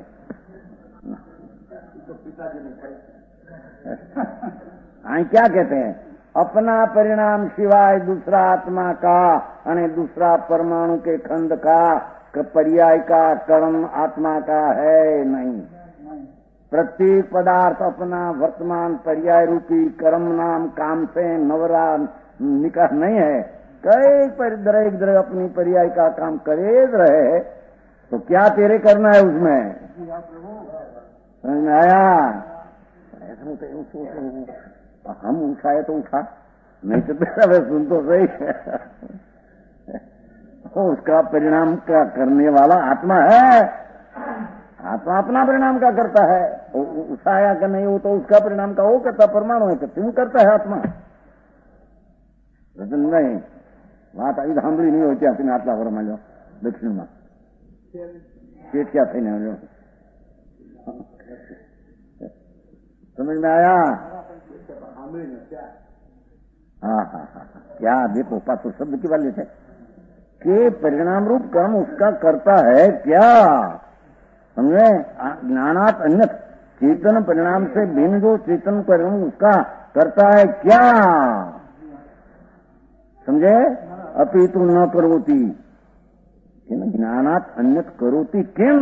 અહીં क्या कहते हैं, अपना परिणाम सिवाय दूसरा आत्मा का અને दूसरा परमाणु के खंड का पर्याय का कर्म आत्मा का है नहीं। प्रत्येक पदार्थ अपना वर्तमान पर्याय रूपी कर्म नाम काम से नवरा निकाह नहीं है, कई पर दरेक द्रव्य अपनी पर्याय का काम करे रहे, तो क्या तेरे करना है उसमें? समझ में आया? हम उठाए तो उठा, नहीं तो बेटा सुन तो सही उसका परिणाम का करने वाला आत्मा है, आत्मा अपना परिणाम का करता है, उठाया कि नहीं वो तो उसका परिणाम का वो करता, परमाणु है तो तुम करता है आत्मा। नहीं વાત આવી સાંભળી નહીં હોય ત્યાં તમે આટલા વર્ષમાં લો દક્ષિણમાં क्या थे ना लो समझ में आया? हाँ हाँ हाँ क्या देखो पास शब्द की बात है कि परिणाम रूप कर्म उसका करता है क्या? समझे? ज्ञानात अन्य चेतन परिणाम से भिन्न जो चेतन परिणाम उसका करता है क्या? समझे? अपितु न करोति ज्ञानात अन्यत करोति किम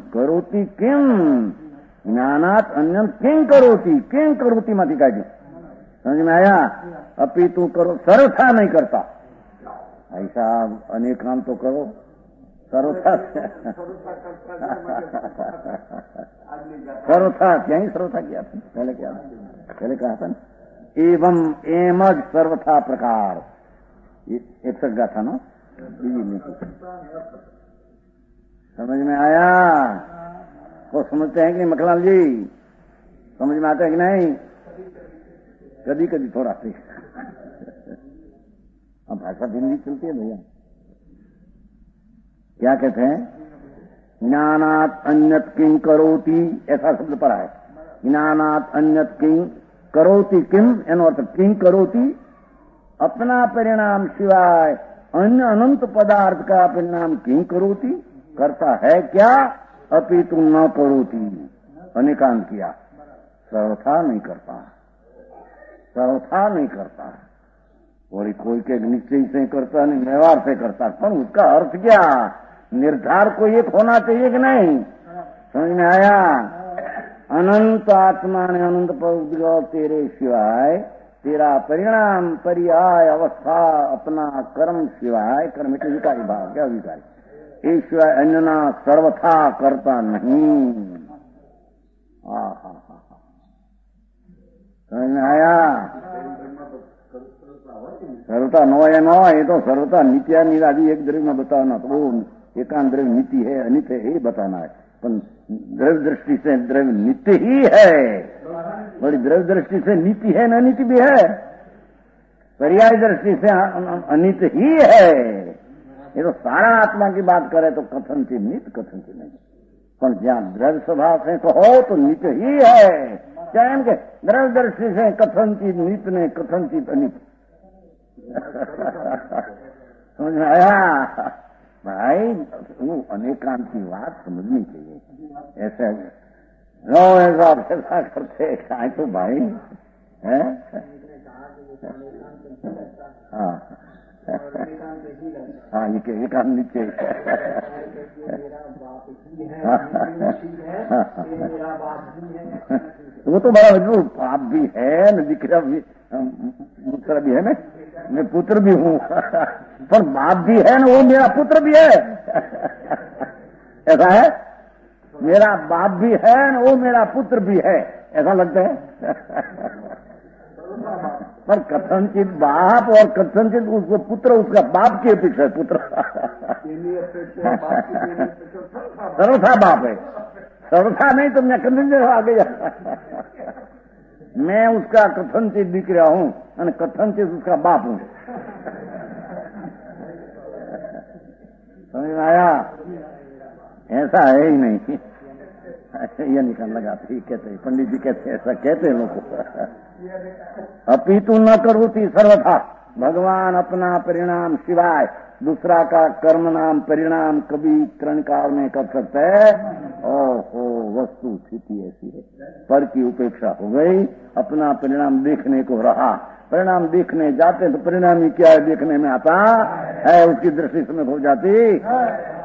ज्ञानात अन्यत किं करोति माथी काढी समझ में आया? अपितु करो सर्वथा नहीं करता ऐसा अनेक काम तो करो सर्वथा क्या ही सर्वथा किया था पहले कहा था एवं एमज सर्वथा प्रकार एक सज्ञा था ना समझ में आया? वो समझते हैं कि नहीं मखलाल जी? समझ में आता है कि नहीं? कभी कभी थोड़ा सी अब भाषा हिंदी चलती है भैया। क्या कहते हैं? ज्ञानात अन्यत किं करोति ऐसा शब्द पड़ा है। ज्ञानात अन्यत किं करोति किम एनो अर्थ किं करोति अपना परिणाम सिवाय अन्य अनंत पदार्थ का परिणाम किं करोति करता है क्या? अपितु न करोति अनेकांत किया सर्वथा नहीं करता और कोई के निश्चय से करता नहीं व्यवहार से करता पर उसका अर्थ क्या? निर्धार को एक होना चाहिए कि नहीं? समझ में आया? अनंत आत्मा ने अनंत पर तेरे सिवाय तेरा परिणाम पर्याय अवस्था अपना कर्म सिवाय कर्म के विकारी भाव क्या विकारी इस सिवाय अन्यना सर्वथा करता नहीं। समझ में आया? सर्वता नो या नो ये तो सर्वता नित्या निरादि एक द्रव्य में बताना तो वो एकांत द्रव्य नित्य है अनित्य है ये बताना है पर द्रव्य दृष्टि से द्रव्य नित्य ही है बड़ी द्रव्य दृष्टि से नित्य है न अनित्य भी है पर्याय दृष्टि से अनित्य ही है। ये तो सारा आत्मा की बात करे तो कथन से नित्य कथन से नहीं पर जहाँ द्रव्य स्वभाव से तो हो तो नित्य ही है चाहे के द्रव्य दृष्टि से कथन चीज नित्य नहीं कथन चीज अनित्य समझ में आया भाई? वो अनेकांत की बात समझनी चाहिए ऐसे नो ऐसा करते काय तो भाई है? हाँ ये एकांत नीचे वो तो बड़ा जरूर बाप भी है न दिखरा भी दूसरा भी है ना मैं पुत्र भी हूँ पर बाप भी है ना वो मेरा पुत्र भी है ऐसा है? मेरा बाप भी है ना वो मेरा पुत्र भी है ऐसा लगता है पर कथनचित बाप और कथनचित उसको पुत्र उसका बाप की अपेक्षा है पुत्र सर्वथा बाप है सर्वथा नहीं तो मैं कथनचित आ गया मैं उसका कथनचित दिख रहा हूँ और कथनचित उसका बाप हूँ। समझ में आया? ऐसा है ही नहीं ये निकाल लगा ठीक कहते पंडित जी कहते ऐसा कहते हैं लोग अपितु न करोति सर्वथा भगवान अपना परिणाम सिवाय दूसरा का कर्म नाम परिणाम कभी त्रणकाल में कर सकते है। ओहो वस्तु स्थिति ऐसी है पर की उपेक्षा हो गई अपना परिणाम देखने को रहा परिणाम देखने जाते तो परिणाम ही क्या है देखने में आता है उसकी दृष्टि समय हो जाती